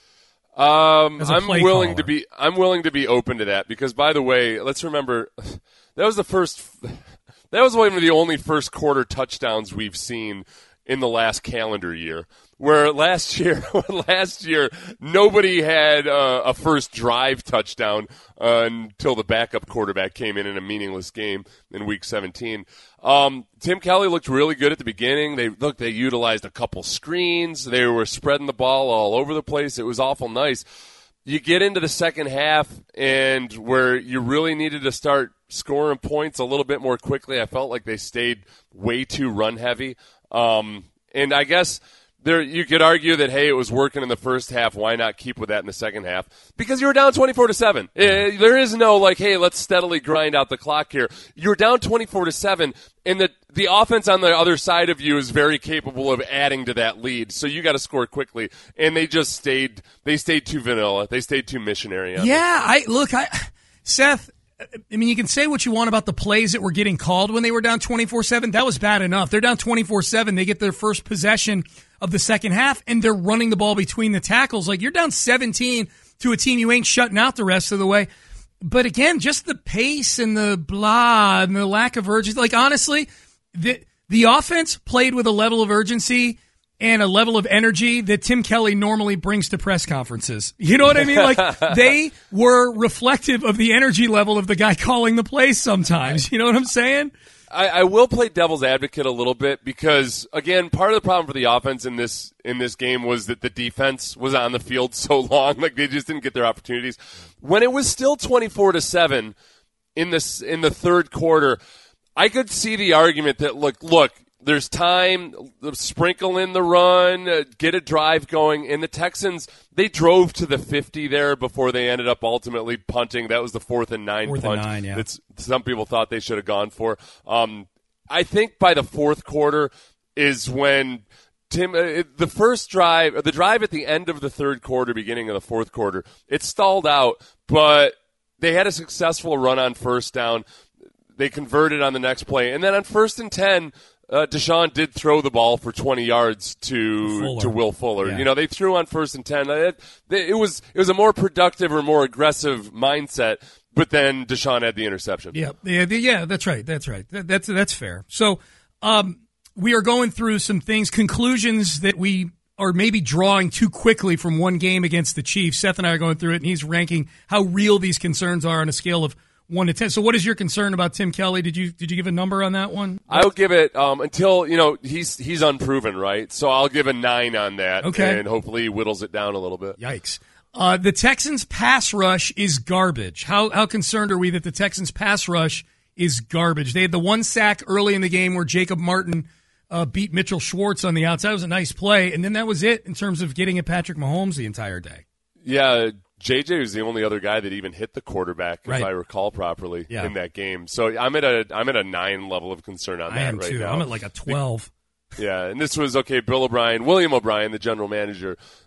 [SPEAKER 5] Um, I'm willing
[SPEAKER 4] caller.
[SPEAKER 5] to be. I'm willing to be open to that because, by the way, let's remember that was the first. That was one of the only first quarter touchdowns we've seen in the last calendar year. Where last year, last year nobody had uh, a first drive touchdown uh, until the backup quarterback came in in a meaningless game in Week seventeen. Um, Tim Kelly looked really good at the beginning. They look, they utilized a couple screens. They were spreading the ball all over the place. It was awful nice. You get into the second half, and where you really needed to start scoring points a little bit more quickly, I felt like they stayed way too run heavy. Um, and I guess. There, you could argue that, hey, it was working in the first half. Why not keep with that in the second half? Because you were down twenty-four to seven. There is no, like, hey, let's steadily grind out the clock here. You're down twenty-four to seven, and the, the offense on the other side of you is very capable of adding to that lead. So you got to score quickly. And they just stayed, they stayed too vanilla. They stayed too missionary.
[SPEAKER 4] Yeah, I look, I, Seth, I mean, you can say what you want about the plays that were getting called when they were down twenty-four seven. That was bad enough. They're down twenty-four seven. They get their first possession of the second half, and they're running the ball between the tackles. Like, you're down seventeen to a team you ain't shutting out the rest of the way. But again, just the pace and the blah and the lack of urgency. Like, honestly, the the offense played with a level of urgency and a level of energy that Tim Kelly normally brings to press conferences. You know what I mean? Like, they were reflective of the energy level of the guy calling the plays sometimes. You know what I'm saying?
[SPEAKER 5] I, I will play devil's advocate a little bit because, again, part of the problem for the offense in this in this game was that the defense was on the field so long, like they just didn't get their opportunities. When it was still twenty-four to seven in this in the third quarter, I could see the argument that look, look, there's time, sprinkle in the run, uh, get a drive going. And the Texans, they drove to the fifty there before they ended up ultimately punting. That was the fourth and nine
[SPEAKER 4] fourth
[SPEAKER 5] punt
[SPEAKER 4] and nine, yeah.
[SPEAKER 5] that some people thought they should have gone for. Um, I think by the fourth quarter is when Tim, uh, the first drive, the drive at the end of the third quarter, beginning of the fourth quarter, it stalled out, but they had a successful run on first down. They converted on the next play. And then on first and ten, Uh, Deshaun did throw the ball for twenty yards to
[SPEAKER 4] Fuller.
[SPEAKER 5] to Will Fuller.
[SPEAKER 4] Yeah.
[SPEAKER 5] You know, they threw on first and ten. It, it was it was a more productive or more aggressive mindset, but then Deshaun had the interception.
[SPEAKER 4] Yeah, yeah, yeah. That's right. That's right. That, that's that's fair. So, um, we are going through some things, conclusions that we are maybe drawing too quickly from one game against the Chiefs. Seth and I are going through it, and he's ranking how real these concerns are on a scale of one to ten. So what is your concern about Tim Kelly? Did you did you give a number on that one?
[SPEAKER 5] I'll give it um, until, you know, he's he's unproven, right? So I'll give a nine on that.
[SPEAKER 4] Okay.
[SPEAKER 5] And hopefully he whittles it down a little bit.
[SPEAKER 4] Yikes. Uh, the Texans' pass rush is garbage. How how concerned are we that the Texans' pass rush is garbage? They had the one sack early in the game where Jacob Martin uh, beat Mitchell Schwartz on the outside. It was a nice play, and then that was it in terms of getting at Patrick Mahomes the entire day.
[SPEAKER 5] Yeah, J J was the only other guy that even hit the quarterback,
[SPEAKER 4] right.
[SPEAKER 5] if I recall properly,
[SPEAKER 4] yeah.
[SPEAKER 5] in that game. So I'm at a I'm at a nine level of concern on
[SPEAKER 4] I
[SPEAKER 5] that
[SPEAKER 4] am
[SPEAKER 5] right
[SPEAKER 4] too.
[SPEAKER 5] now.
[SPEAKER 4] I'm at like a twelve.
[SPEAKER 5] Yeah, and this was, okay, Bill O'Brien, William O'Brien, the general manager,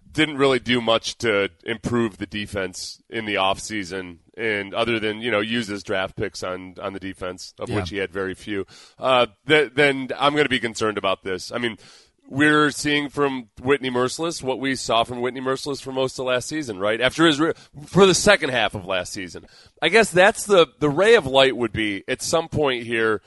[SPEAKER 5] didn't really do much to improve the defense in the offseason, and other than, you know, use his draft picks on, on the defense, of yeah. which he had very few, uh, th- then I'm going to be concerned about this. I mean, we're seeing from Whitney Mercilus what we saw from Whitney Mercilus for most of last season, right? After his re- for the second half of last season. I guess that's the, the ray of light would be at some point here,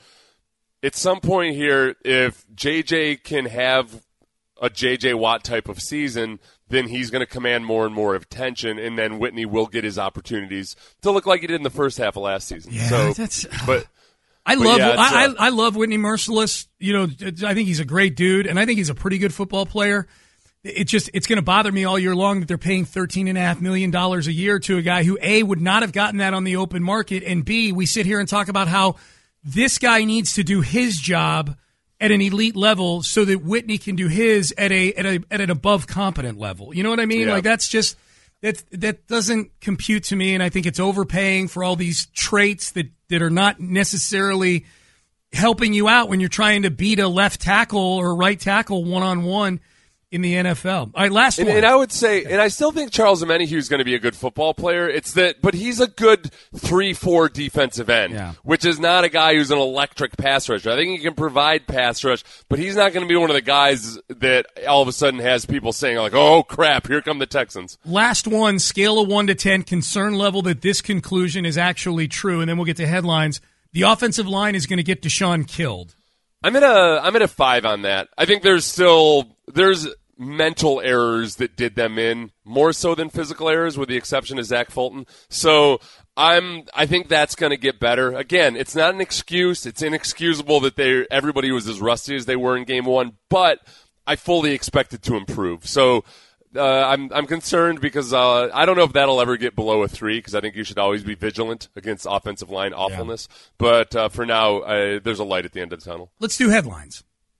[SPEAKER 5] at some point here, if J J can have a J J Watt type of season, then he's going to command more and more attention, and then Whitney will get his opportunities to look like he did in the first half of last season.
[SPEAKER 4] Yeah,
[SPEAKER 5] so,
[SPEAKER 4] that's.
[SPEAKER 5] But
[SPEAKER 4] I
[SPEAKER 5] but
[SPEAKER 4] love
[SPEAKER 5] yeah,
[SPEAKER 4] I,
[SPEAKER 5] uh,
[SPEAKER 4] I I love Whitney Mercilus. You know, I think he's a great dude, and I think he's a pretty good football player. It just it's going to bother me all year long that they're paying thirteen and a half million dollars a year to a guy who A, would not have gotten that on the open market, and B, we sit here and talk about how this guy needs to do his job at an elite level so that Whitney can do his at a at a at an above competent level. You know what I mean?
[SPEAKER 5] Yeah.
[SPEAKER 4] Like that's just that that doesn't compute to me, and I think it's overpaying for all these traits that, that are not necessarily helping you out when you're trying to beat a left tackle or right tackle one on one in the N F L. All right, last
[SPEAKER 5] and,
[SPEAKER 4] one.
[SPEAKER 5] And I would say, and I still think Charles Omenihu is going to be a good football player. It's that, but he's a good three four defensive end,
[SPEAKER 4] yeah.
[SPEAKER 5] which is not a guy who's an electric pass rusher. I think he can provide pass rush, but he's not going to be one of the guys that all of a sudden has people saying like, "Oh crap, here come the Texans."
[SPEAKER 4] Last one, scale of one to ten, concern level that this conclusion is actually true, and then we'll get to headlines. The offensive line is going to get Deshaun killed.
[SPEAKER 5] I'm at a I'm at a five on that. I think there's still there's. mental errors that did them in more so than physical errors, with the exception of Zach Fulton. So I'm, I think that's going to get better. Again, it's not an excuse. It's inexcusable that they everybody was as rusty as they were in game one, but I fully expect it to improve. So uh, I'm I'm concerned because uh, I don't know if that'll ever get below a three, because I think you should always be vigilant against offensive line awfulness. Yeah. But uh, for now, uh, there's a light at the end of the tunnel.
[SPEAKER 4] Let's do headlines.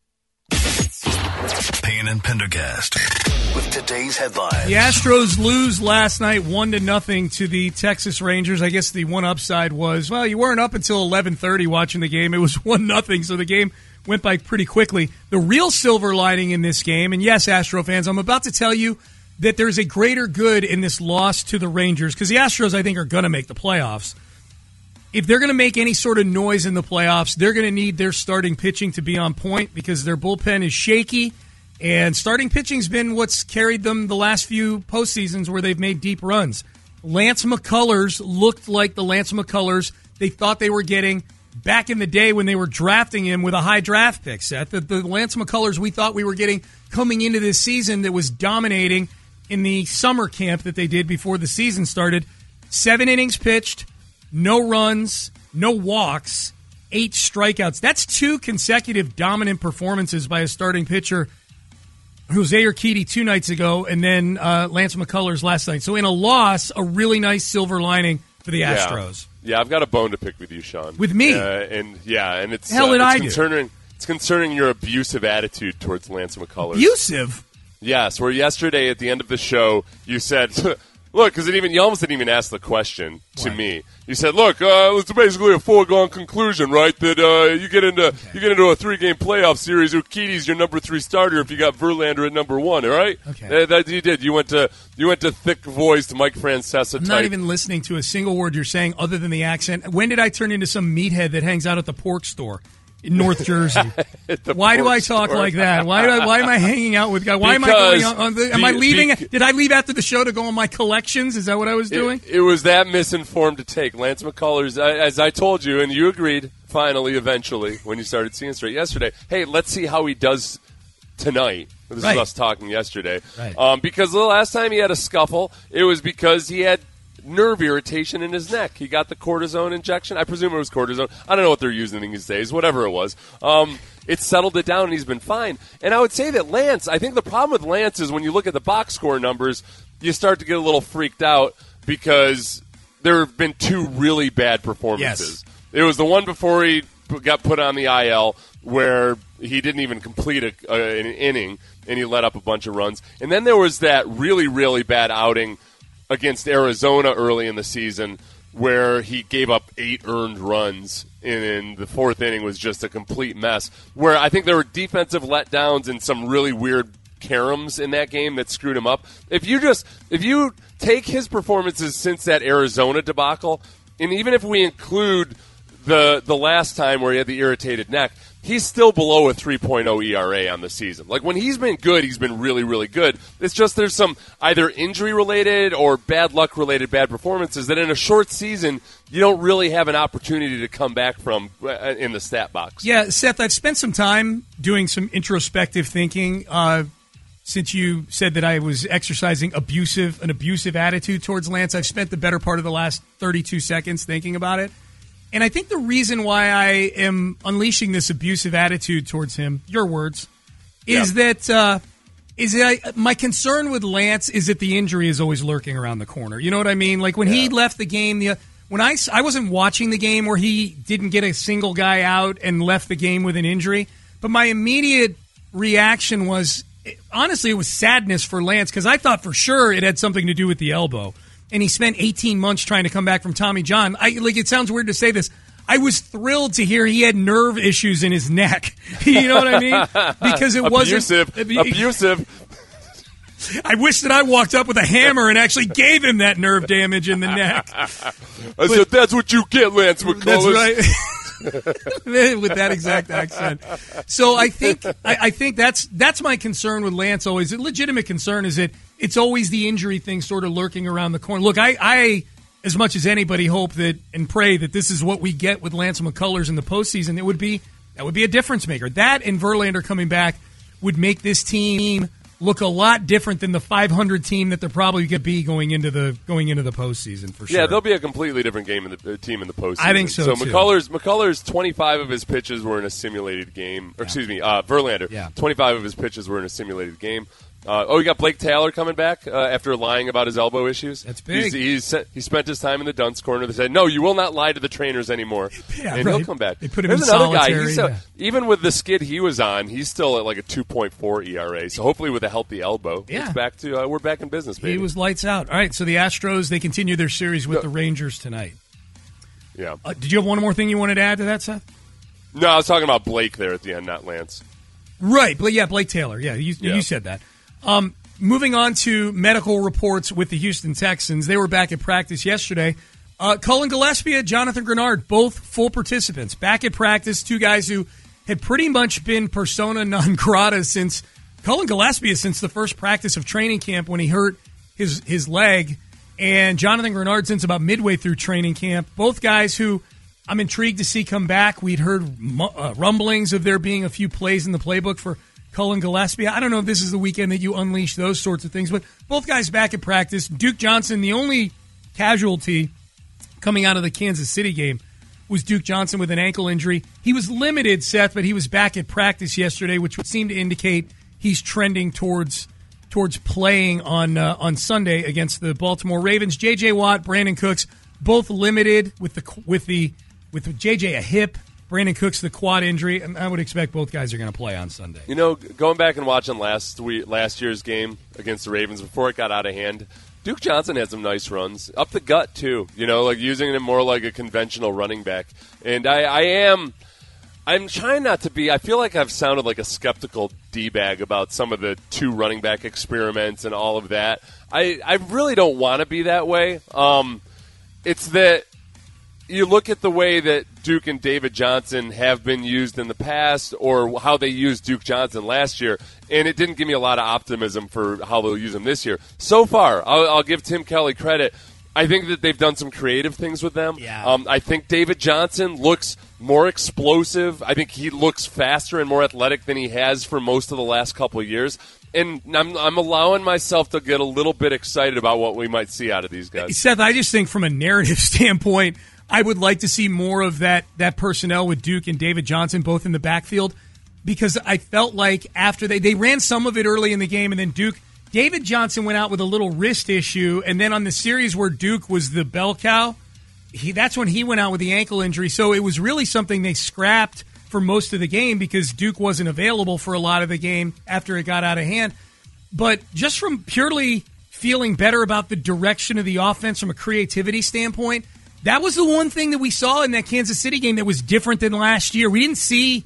[SPEAKER 8] Payne and Pendergast with today's headlines.
[SPEAKER 4] The Astros lose last night one to nothing to the Texas Rangers. I guess the one upside was, well, you weren't up until eleven thirty watching the game. It was one nothing, so the game went by pretty quickly. The real silver lining in this game, and yes, Astro fans, I'm about to tell you that there's a greater good in this loss to the Rangers, because the Astros, I think, are going to make the playoffs. If they're going to make any sort of noise in the playoffs, they're going to need their starting pitching to be on point, because their bullpen is shaky, and starting pitching's been what's carried them the last few postseasons where they've made deep runs. Lance McCullers looked like the Lance McCullers they thought they were getting back in the day when they were drafting him with a high draft pick set. The, the Lance McCullers we thought we were getting coming into this season that was dominating in the summer camp that they did before the season started. Seven innings pitched, no runs, no walks, eight strikeouts. That's two consecutive dominant performances by a starting pitcher, Jose Urquidy two nights ago, and then uh, Lance McCullers last night. So in a loss, a really nice silver lining for the Astros.
[SPEAKER 5] Yeah, yeah I've got a bone to pick with you, Sean.
[SPEAKER 4] With me?
[SPEAKER 5] Uh, and yeah, and it's,
[SPEAKER 4] the hell
[SPEAKER 5] uh,
[SPEAKER 4] did
[SPEAKER 5] it's
[SPEAKER 4] I
[SPEAKER 5] concerning.
[SPEAKER 4] do?
[SPEAKER 5] It's concerning your abusive attitude towards Lance McCullers.
[SPEAKER 4] Abusive?
[SPEAKER 5] Yes, where yesterday at the end of the show you said, look, because it even you almost didn't even ask the question to
[SPEAKER 4] what?
[SPEAKER 5] me. You said, look, uh, it's basically a foregone conclusion, right? That uh, you get into okay. you get into a three-game playoff series. Urquidy's your number three starter if you got Verlander at number one. All right,
[SPEAKER 4] okay,
[SPEAKER 5] uh, that you did. You went to you went to thick-voiced Mike Francesa.
[SPEAKER 4] I'm
[SPEAKER 5] type.
[SPEAKER 4] not even listening to a single word you're saying other than the accent. When did I turn into some meathead that hangs out at the pork store in North Jersey? Why do I talk
[SPEAKER 5] store.
[SPEAKER 4] like that? Why do I, why am I hanging out with guys? Why
[SPEAKER 5] because
[SPEAKER 4] am I going on? on the, am
[SPEAKER 5] be,
[SPEAKER 4] I leaving?
[SPEAKER 5] Be,
[SPEAKER 4] did I leave after the show to go on my collections? Is that what I was doing?
[SPEAKER 5] It, it was that misinformed to take. Lance McCullers, as I told you, and you agreed, finally, eventually, when you started seeing straight yesterday, hey, let's see how he does tonight. This
[SPEAKER 4] right.
[SPEAKER 5] is us talking yesterday.
[SPEAKER 4] Right.
[SPEAKER 5] Um, because the last time he had a scuffle, it was because he had nerve irritation in his neck. He got the cortisone injection. I presume it was cortisone. I don't know what they're using these days. Whatever it was. Um, it settled it down, and he's been fine. And I would say that Lance, I think the problem with Lance is when you look at the box score numbers, you start to get a little freaked out because there have been two really bad performances.
[SPEAKER 4] Yes.
[SPEAKER 5] It was the one before he got put on the I L where he didn't even complete a, a, an inning, and he let up a bunch of runs. And then there was that really, really bad outing against Arizona early in the season where he gave up eight earned runs, and in the fourth inning was just a complete mess, where I think there were defensive letdowns and some really weird caroms in that game that screwed him up. If you just if you take his performances since that Arizona debacle, and even if we include the the last time where he had the irritated neck, he's still below a three point oh E R A on the season. Like, when he's been good, he's been really, really good. It's just there's some either injury-related or bad luck-related bad performances that in a short season you don't really have an opportunity to come back from in the stat box.
[SPEAKER 4] Yeah, Seth, I've spent some time doing some introspective thinking uh, since you said that I was exercising abusive an abusive attitude towards Lance. I've spent the better part of the last thirty-two seconds thinking about it. And I think the reason why I am unleashing this abusive attitude towards him, your words, is yeah. that uh, is that I, my concern with Lance is that the injury is always lurking around the corner. You know what I mean? Like, when yeah. he left the game, the when I, I wasn't watching the game where he didn't get a single guy out and left the game with an injury, but my immediate reaction was, honestly, it was sadness for Lance, because I thought for sure it had something to do with the elbow. And he spent eighteen months trying to come back from Tommy John. I, like, it sounds weird to say this. I was thrilled to hear he had nerve issues in his neck. You know what I mean? Because it
[SPEAKER 5] abusive.
[SPEAKER 4] wasn't
[SPEAKER 5] abusive.
[SPEAKER 4] I wish that I walked up with a hammer and actually gave him that nerve damage in the neck.
[SPEAKER 5] I but, said, "That's what you get, Lance McCullers."
[SPEAKER 4] That's right. With that exact accent. So I think I, I think that's that's my concern with Lance always. A legitimate concern is that it's always the injury thing sort of lurking around the corner. Look, I, I as much as anybody hope that and pray that this is what we get with Lance McCullers in the postseason. It would be that would be a difference maker. That and Verlander coming back would make this team look a lot different than the five hundred team that they're probably going to be going into the going into the postseason for sure.
[SPEAKER 5] Yeah, they'll be a completely different game in the uh, team in the postseason.
[SPEAKER 4] I think so.
[SPEAKER 5] So
[SPEAKER 4] too.
[SPEAKER 5] McCullers, McCullers, twenty-five of his pitches were in a simulated game. Or, yeah. Excuse me, uh, Verlander.
[SPEAKER 4] Yeah.
[SPEAKER 5] twenty-five of his pitches were in a simulated game. Uh, oh, you got Blake Taylor coming back uh, after lying about his elbow issues.
[SPEAKER 4] That's big.
[SPEAKER 5] He's, he's, he spent his time in the dunce corner. They said, "No, you will not lie to the trainers anymore,"
[SPEAKER 4] yeah,
[SPEAKER 5] and
[SPEAKER 4] right.
[SPEAKER 5] he'll come back.
[SPEAKER 4] They put him
[SPEAKER 5] There's
[SPEAKER 4] in
[SPEAKER 5] another
[SPEAKER 4] solitary,
[SPEAKER 5] guy. He's
[SPEAKER 4] yeah.
[SPEAKER 5] a, even with the skid he was on, he's still at like a two point four E R A. So hopefully, with a healthy elbow,
[SPEAKER 4] yeah.
[SPEAKER 5] it's back to uh, we're back in business. Baby.
[SPEAKER 4] He was lights out. All right, so the Astros, they continue their series with
[SPEAKER 5] no.
[SPEAKER 4] the Rangers tonight.
[SPEAKER 5] Yeah.
[SPEAKER 4] Uh, did you have one more thing you wanted to add to that, Seth?
[SPEAKER 5] No, I was talking about Blake there at the end, not Lance.
[SPEAKER 4] Right, but yeah, Blake Taylor. Yeah, you,
[SPEAKER 5] yeah.
[SPEAKER 4] you said that. Um, moving on to medical reports with the Houston Texans. They were back at practice yesterday. Uh, Cullen Gillespie, Jonathan Grenard, both full participants. Back at practice, two guys who had pretty much been persona non grata since Cullen Gillespie since the first practice of training camp when he hurt his his leg, and Jonathan Grenard since about midway through training camp. Both guys who I'm intrigued to see come back. We'd heard uh, rumblings of there being a few plays in the playbook for Cullen Gillespie. I don't know if this is the weekend that you unleash those sorts of things, but both guys back at practice. Duke Johnson, the only casualty coming out of the Kansas City game was Duke Johnson with an ankle injury. He was limited, Seth, but he was back at practice yesterday, which would seem to indicate he's trending towards towards playing on uh, on Sunday against the Baltimore Ravens. J J. Watt, Brandon Cooks, both limited with the with the with J J a hip. Brandon Cooks the quad injury, and I would expect both guys are going to play on Sunday.
[SPEAKER 5] You know, going back and watching last week, last year's game against the Ravens before it got out of hand, Duke Johnson had some nice runs up the gut too. You know, like using him more like a conventional running back. And I, I am, I'm trying not to be. I feel like I've sounded like a skeptical D-bag about some of the two running back experiments and all of that. I, I really don't want to be that way. Um, it's that. You look at the way that Duke and David Johnson have been used in the past or how they used Duke Johnson last year, and it didn't give me a lot of optimism for how they'll use him this year. So far, I'll, I'll give Tim Kelly credit. I think that they've done some creative things with them.
[SPEAKER 4] Yeah.
[SPEAKER 5] Um, I think David Johnson looks more explosive. I think he looks faster and more athletic than he has for most of the last couple of years. And I'm, I'm allowing myself to get a little bit excited about what we might see out of these guys.
[SPEAKER 4] Seth, I just think from a narrative standpoint, I would like to see more of that that personnel with Duke and David Johnson both in the backfield, because I felt like after they, they ran some of it early in the game, and then Duke, David Johnson went out with a little wrist issue, and then on the series where Duke was the bell cow, he that's when he went out with the ankle injury. So it was really something they scrapped for most of the game because Duke wasn't available for a lot of the game after it got out of hand. But just from purely feeling better about the direction of the offense from a creativity standpoint, that was the one thing that we saw in that Kansas City game that was different than last year. We didn't see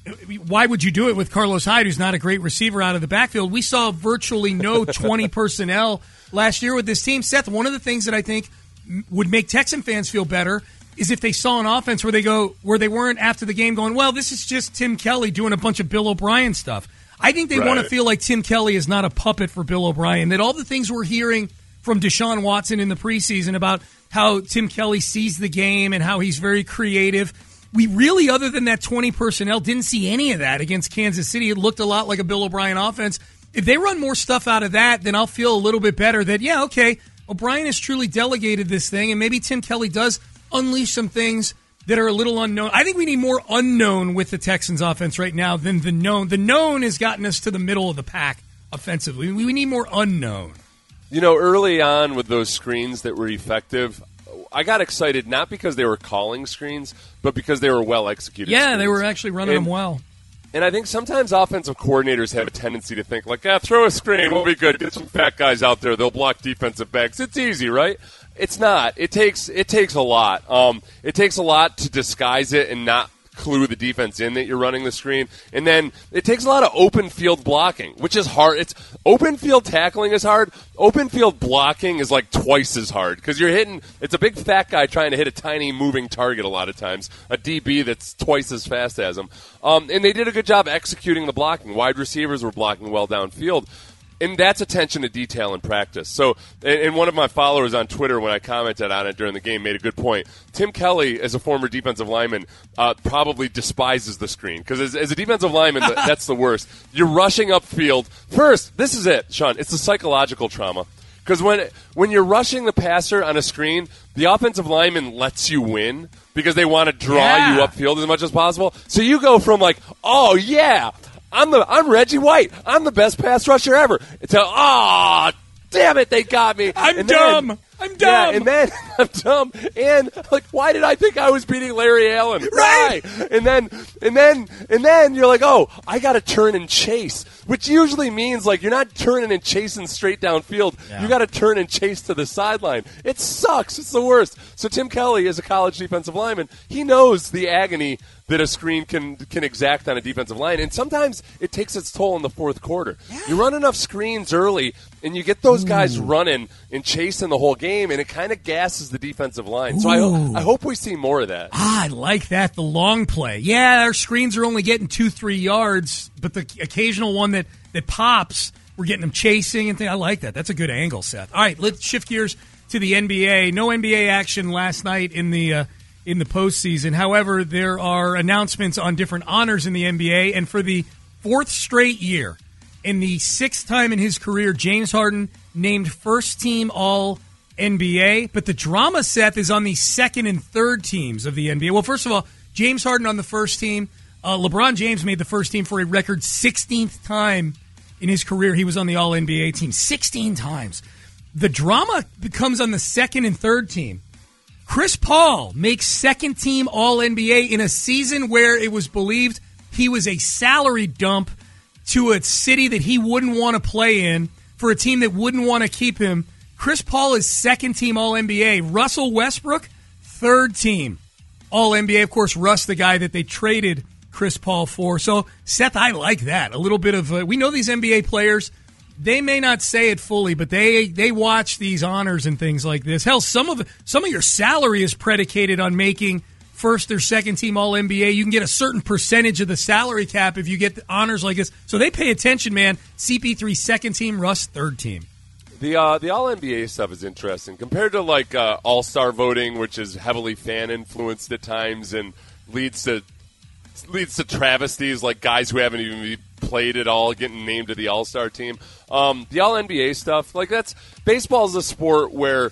[SPEAKER 4] why would you do it with Carlos Hyde, who's not a great receiver out of the backfield? We saw virtually no twenty personnel last year with this team. Seth, one of the things that I think would make Texan fans feel better is if they saw an offense where they go where they weren't after the game going, well, this is just Tim Kelly doing a bunch of Bill O'Brien stuff. I think they right. want to feel like Tim Kelly is not a puppet for Bill O'Brien, that all the things we're hearing from Deshaun Watson in the preseason about how Tim Kelly sees the game and how he's very creative. We really, other than that twenty personnel, didn't see any of that against Kansas City. It looked a lot like a Bill O'Brien offense. If they run more stuff out of that, then I'll feel a little bit better that, yeah, okay, O'Brien has truly delegated this thing, and maybe Tim Kelly does unleash some things that are a little unknown. I think we need more unknown with the Texans offense right now than the known. The known has gotten us to the middle of the pack offensively. We need more unknown.
[SPEAKER 5] You know, early on with those screens that were effective, I got excited not because they were calling screens, but because they were well executed.
[SPEAKER 4] Yeah,
[SPEAKER 5] screens.
[SPEAKER 4] They were actually running
[SPEAKER 5] and,
[SPEAKER 4] them well.
[SPEAKER 5] And I think sometimes offensive coordinators have a tendency to think, like, ah, throw a screen, we'll be good. Get some fat guys out there. They'll block defensive backs. It's easy, right? It's not. It takes it takes a lot. Um, it takes a lot to disguise it and not clue the defense in that you're running the screen. And then it takes a lot of open field blocking, which is hard. It's open field tackling is hard. Open field blocking is like twice as hard because you're hitting – it's a big fat guy trying to hit a tiny moving target a lot of times, a D B that's twice as fast as him. Um, and they did a good job executing the blocking. Wide receivers were blocking well downfield. And that's attention to detail in practice. So, and one of my followers on Twitter, when I commented on it during the game, made a good point. Tim Kelly, as a former defensive lineman, uh, probably despises the screen. Because as, as a defensive lineman, that's the worst. You're rushing upfield. First, this is it, Sean. It's the psychological trauma. Because when when you're rushing the passer on a screen, the offensive lineman lets you win because they want to draw yeah. you upfield as much as possible. So you go from like, oh, yeah, I'm the I'm Reggie White. I'm the best pass rusher ever. It's a ah, oh, damn it, they got me.
[SPEAKER 4] I'm
[SPEAKER 5] and
[SPEAKER 4] dumb.
[SPEAKER 5] Then,
[SPEAKER 4] I'm dumb.
[SPEAKER 5] Yeah, and then I'm dumb. And like, why did I think I was beating Larry Allen?
[SPEAKER 4] Right.
[SPEAKER 5] Why? And then and then and then you're like, oh, I got to turn and chase, which usually means like you're not turning and chasing straight downfield. Yeah. You got to turn and chase to the sideline. It sucks. It's the worst. So Tim Kelly, as a college defensive lineman, he knows the agony that a screen can can exact on a defensive line. And sometimes it takes its toll in the fourth quarter. Yeah. You run enough screens early, and you get those Ooh. guys running and chasing the whole game, and it kind of gasses the defensive line. Ooh. So I, ho- I hope we see more of that.
[SPEAKER 4] Ah, I like that, the long play. Yeah, our screens are only getting two, three yards, but the occasional one that, that pops, we're getting them chasing and things. I like that. That's a good angle, Seth. All right, let's shift gears to the N B A. No N B A action last night in the uh, – in the postseason. However, there are announcements on different honors in the N B A, and for the fourth straight year, and the sixth time in his career, James Harden named first-team All-N B A, but the drama, Seth, is on the second and third teams of the N B A. Well, first of all, James Harden on the first team. Uh, LeBron James made the first team for a record sixteenth time in his career he was on the All-N B A team. sixteen times. The drama becomes on the second and third team. Chris Paul makes second-team All-N B A in a season where it was believed he was a salary dump to a city that he wouldn't want to play in, for a team that wouldn't want to keep him. Chris Paul is second-team All-N B A. Russell Westbrook, third-team All-N B A. Of course, Russ, the guy that they traded Chris Paul for. So, Seth, I like that. A little bit of uh, – we know these N B A players – they may not say it fully, but they they watch these honors and things like this. Hell, some of some of your salary is predicated on making first or second team All N B A. You can get a certain percentage of the salary cap if you get honors like this. So they pay attention, man. C P three second team, Russ third team.
[SPEAKER 5] The uh, the All N B A stuff is interesting compared to like uh, All Star voting, which is heavily fan influenced at times and leads to leads to travesties like guys who haven't even played at all getting named to the All Star team. Um, the All N B A stuff, like that's baseball is a sport where,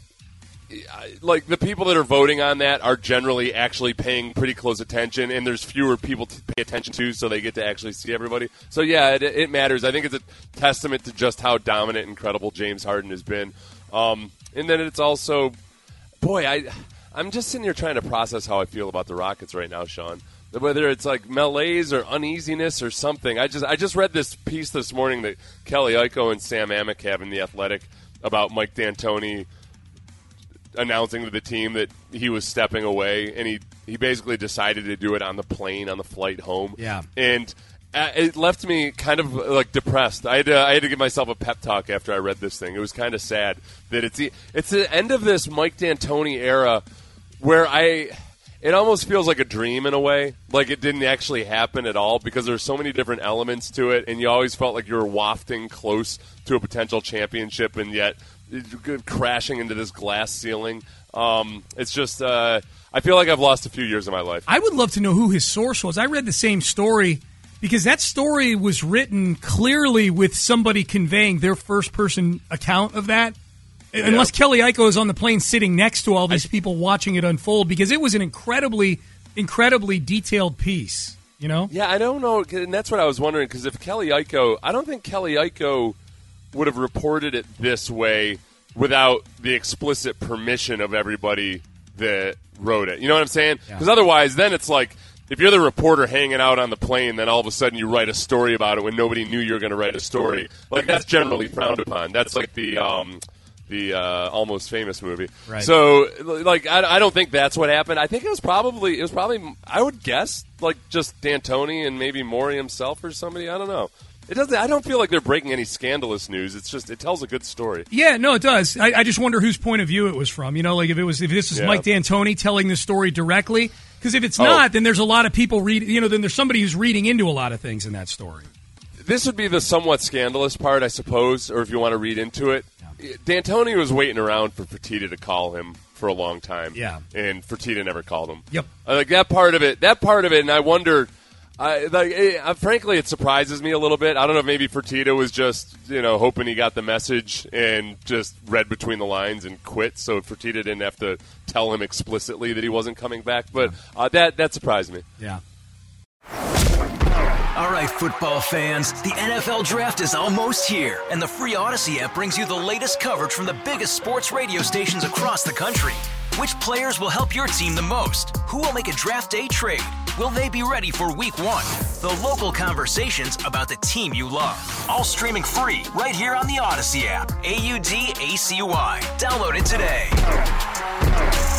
[SPEAKER 5] like the people that are voting on that are generally actually paying pretty close attention, and there's fewer people to pay attention to, so they get to actually see everybody. So yeah, it, it matters. I think it's a testament to just how dominant, incredible James Harden has been. Um, and then it's also, boy, I I'm just sitting here trying to process how I feel about the Rockets right now, Sean. Whether it's like malaise or uneasiness or something. I just I just read this piece this morning that Kelly Iko and Sam Amick have in The Athletic about Mike D'Antoni announcing to the team that he was stepping away, and he he basically decided to do it on the plane on the flight home.
[SPEAKER 4] Yeah.
[SPEAKER 5] And uh, it left me kind of like depressed. I had to, I had to give myself a pep talk after I read this thing. It was kind of sad that it's the, it's the end of this Mike D'Antoni era where I it almost feels like a dream in a way, like it didn't actually happen at all because there's so many different elements to it, and you always felt like you were wafting close to a potential championship, and yet crashing into this glass ceiling. Um, it's just uh, I feel like I've lost a few years of my life.
[SPEAKER 4] I would love to know who his source was. I read the same story. Because that story was written clearly with somebody conveying their first-person account of that. Yeah. Unless Kelly Iko is on the plane sitting next to all these I, people watching it unfold. Because it was an incredibly, incredibly detailed piece, you know?
[SPEAKER 5] Yeah, I don't know. And that's what I was wondering. Because if Kelly Iko, I don't think Kelly Iko would have reported it this way without the explicit permission of everybody that wrote it. You know what I'm saying? Because yeah. otherwise, then it's like, if you're the reporter hanging out on the plane, then all of a sudden you write a story about it when nobody knew you were going to write a story. Like, that's generally frowned upon. That's like the um, the uh, Almost Famous movie.
[SPEAKER 4] Right.
[SPEAKER 5] So, like, I, I don't think that's what happened. I think it was probably, it was probably, I would guess, like, just D'Antoni and maybe Morey himself or somebody. I don't know. It doesn't. I don't feel like they're breaking any scandalous news. It's just it tells a good story.
[SPEAKER 4] Yeah, no, it does. I, I just wonder whose point of view it was from. You know, like if it was if this was
[SPEAKER 5] yeah.
[SPEAKER 4] Mike D'Antoni telling the story directly. Because if it's oh. not, then there's a lot of people read. You know, then there's somebody who's reading into a lot of things in that story.
[SPEAKER 5] This would be the somewhat scandalous part, I suppose, or if you want to read into it. Yeah. D'Antoni was waiting around for Fertitta to call him for a long time.
[SPEAKER 4] Yeah,
[SPEAKER 5] and Fertitta never called him.
[SPEAKER 4] Yep,
[SPEAKER 5] uh, like that part of it. That part of it, and I wonder. I, like, it, frankly, it surprises me a little bit. I don't know if maybe Fertitta was just, you know, hoping he got the message and just read between the lines and quit, so Fertitta didn't have to tell him explicitly that he wasn't coming back. But uh, that that surprised me.
[SPEAKER 4] Yeah.
[SPEAKER 8] All right, football fans, the N F L Draft is almost here, and the free Odyssey app brings you the latest coverage from the biggest sports radio stations across the country. Which players will help your team the most? Who will make a draft day trade? Will they be ready for week one? The local conversations about the team you love. All streaming free right here on the Odyssey app. A U D A C Y. Download it today.